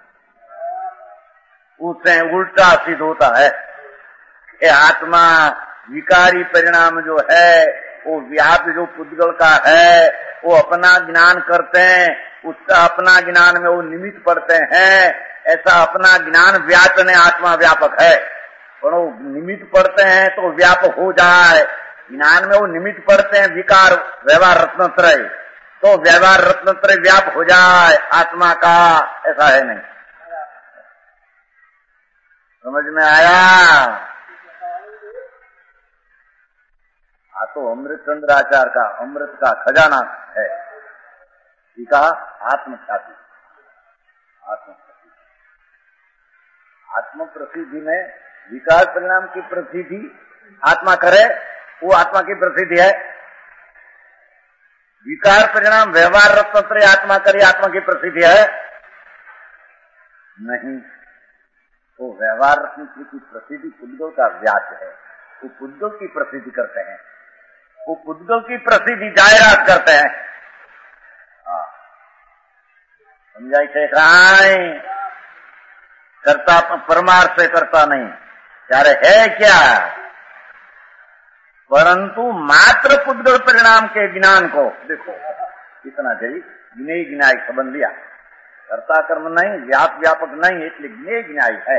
उससे उल्टा सिद्ध होता है कि आत्मा विकारी परिणाम जो है वो व्याप जो पुद्गल का है वो अपना ज्ञान करते हैं, उसका अपना ज्ञान में वो निमित्त पड़ते हैं, ऐसा अपना ज्ञान व्यापने आत्मा व्यापक है। और वो निमित्त पड़ते हैं तो व्यापक हो जाए, ज्ञान में वो निमित्त पड़ते हैं विकार व्यवहार रत्नत्रय, तो व्यवहार रत्नत्रय व्याप हो जाए आत्मा का, ऐसा है नहीं। समझ में आया? हाँ, तो अमृतचंद्राचार्य का अमृत का खजाना है, ठीक है? आत्म ख्याति, आत्म आत्म प्रसिद्धि में विकार परिणाम की प्रसिद्धि आत्मा करे, वो आत्मा की प्रसिद्धि है। विकार परिणाम व्यवहार रत्नत्रय आत्मा करे, आत्मा की प्रसिद्धि है नहीं। वो व्यवहार रत्नत्रय की प्रसिद्धि पुद्गल का व्यास है, वो पुद्गल की प्रसिद्धि करते हैं, वो पुद्गल की प्रसिद्धि जायरात करते हैं। समझाई थे? करता परमार्थ से करता नहीं, चारे है क्या? परंतु मात्र पुद्गल परिणाम के ज्ञान को देखो कितना जरी ज्ञेय ज्ञाय संबंध लिया, कर्ता कर्म नहीं, व्याप व्यापक नहीं, इसलिए ज्ञेय ज्ञाय है।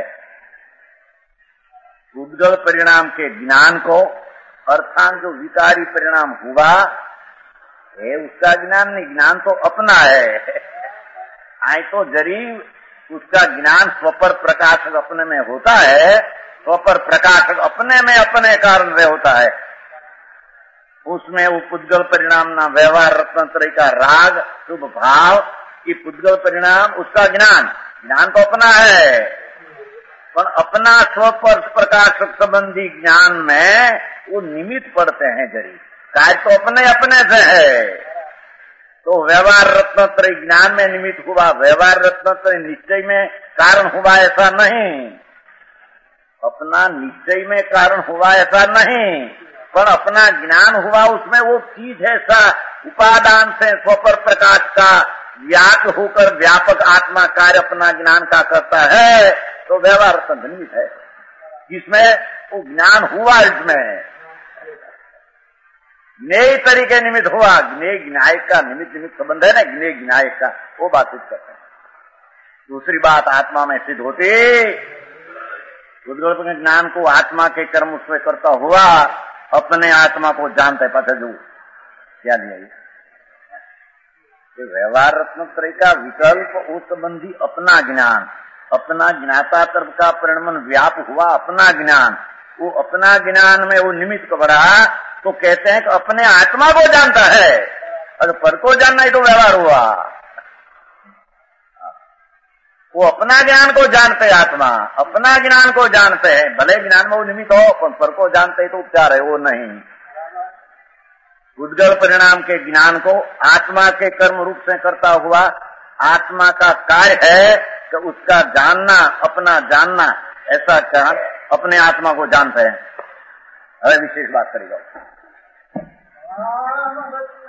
पुद्गल परिणाम के ज्ञान को अर्थात जो विकारी परिणाम हुआ है उसका ज्ञान नहीं, ज्ञान तो अपना है। आए तो जरी उसका ज्ञान स्वपर प्रकाशक अपने में होता है, स्वपर प्रकाशक अपने में अपने कारण से होता है, उसमें वो पुद्गल परिणाम ना व्यवहार रत्नत्रय का राग शुभ भाव की पुद्गल परिणाम उसका ज्ञान, ज्ञान तो अपना है, पर अपना स्वपर प्रकाशक संबंधी ज्ञान में वो निमित्त पड़ते हैं जरी, कार्य तो अपने अपने से है। तो व्यवहार रत्नत्रय ज्ञान में निमित्त हुआ, व्यवहार रत्नत्रय निश्चय में कारण हुआ ऐसा नहीं, अपना निश्चय में कारण हुआ ऐसा नहीं, पर अपना ज्ञान हुआ उसमें वो चीज ऐसा उपादान से स्वपर प्रकाश का व्याप्त होकर व्यापक आत्मा कार्य अपना ज्ञान का करता है, तो व्यवहार रत्न निमित्त है जिसमें वो ज्ञान हुआ, इसमें ज्ञेय तरीके निमित्त हुआ। ज्ञेय ज्ञायक का निमित्त निमित्त संबंध है ना, ज्ञेय ज्ञायक का, वो बात सिद्ध करते हैं। दूसरी बात आत्मा में सिद्ध होती, पुद्गल के ज्ञान को आत्मा के कर्म उसमें करता हुआ अपने आत्मा को जानते पता जो क्या लिया ये व्यवहार रत्नत्रय का विकल्प उस संबंधी अपना ज्ञान, अपना ज्ञाता तर्क का परिणमन व्याप हुआ अपना ज्ञान, वो अपना ज्ञान में वो निमित्त को बढ़ा तो कहते हैं कि अपने आत्मा को जानता है, अगर पर को जानना ही तो व्यवहार हुआ। वो अपना ज्ञान को जानते हैं, आत्मा अपना ज्ञान को जानते हैं, भले ज्ञान में वो निमित्त हो, पर को जानते ही तो उपचार है, वो नहीं। उद्गल परिणाम के ज्ञान को आत्मा के कर्म रूप से करता हुआ आत्मा का कार्य है कि उसका जानना, अपना जानना, ऐसा क्या अपने आत्मा को जानते हैं। अरे विशेष बात करेगा।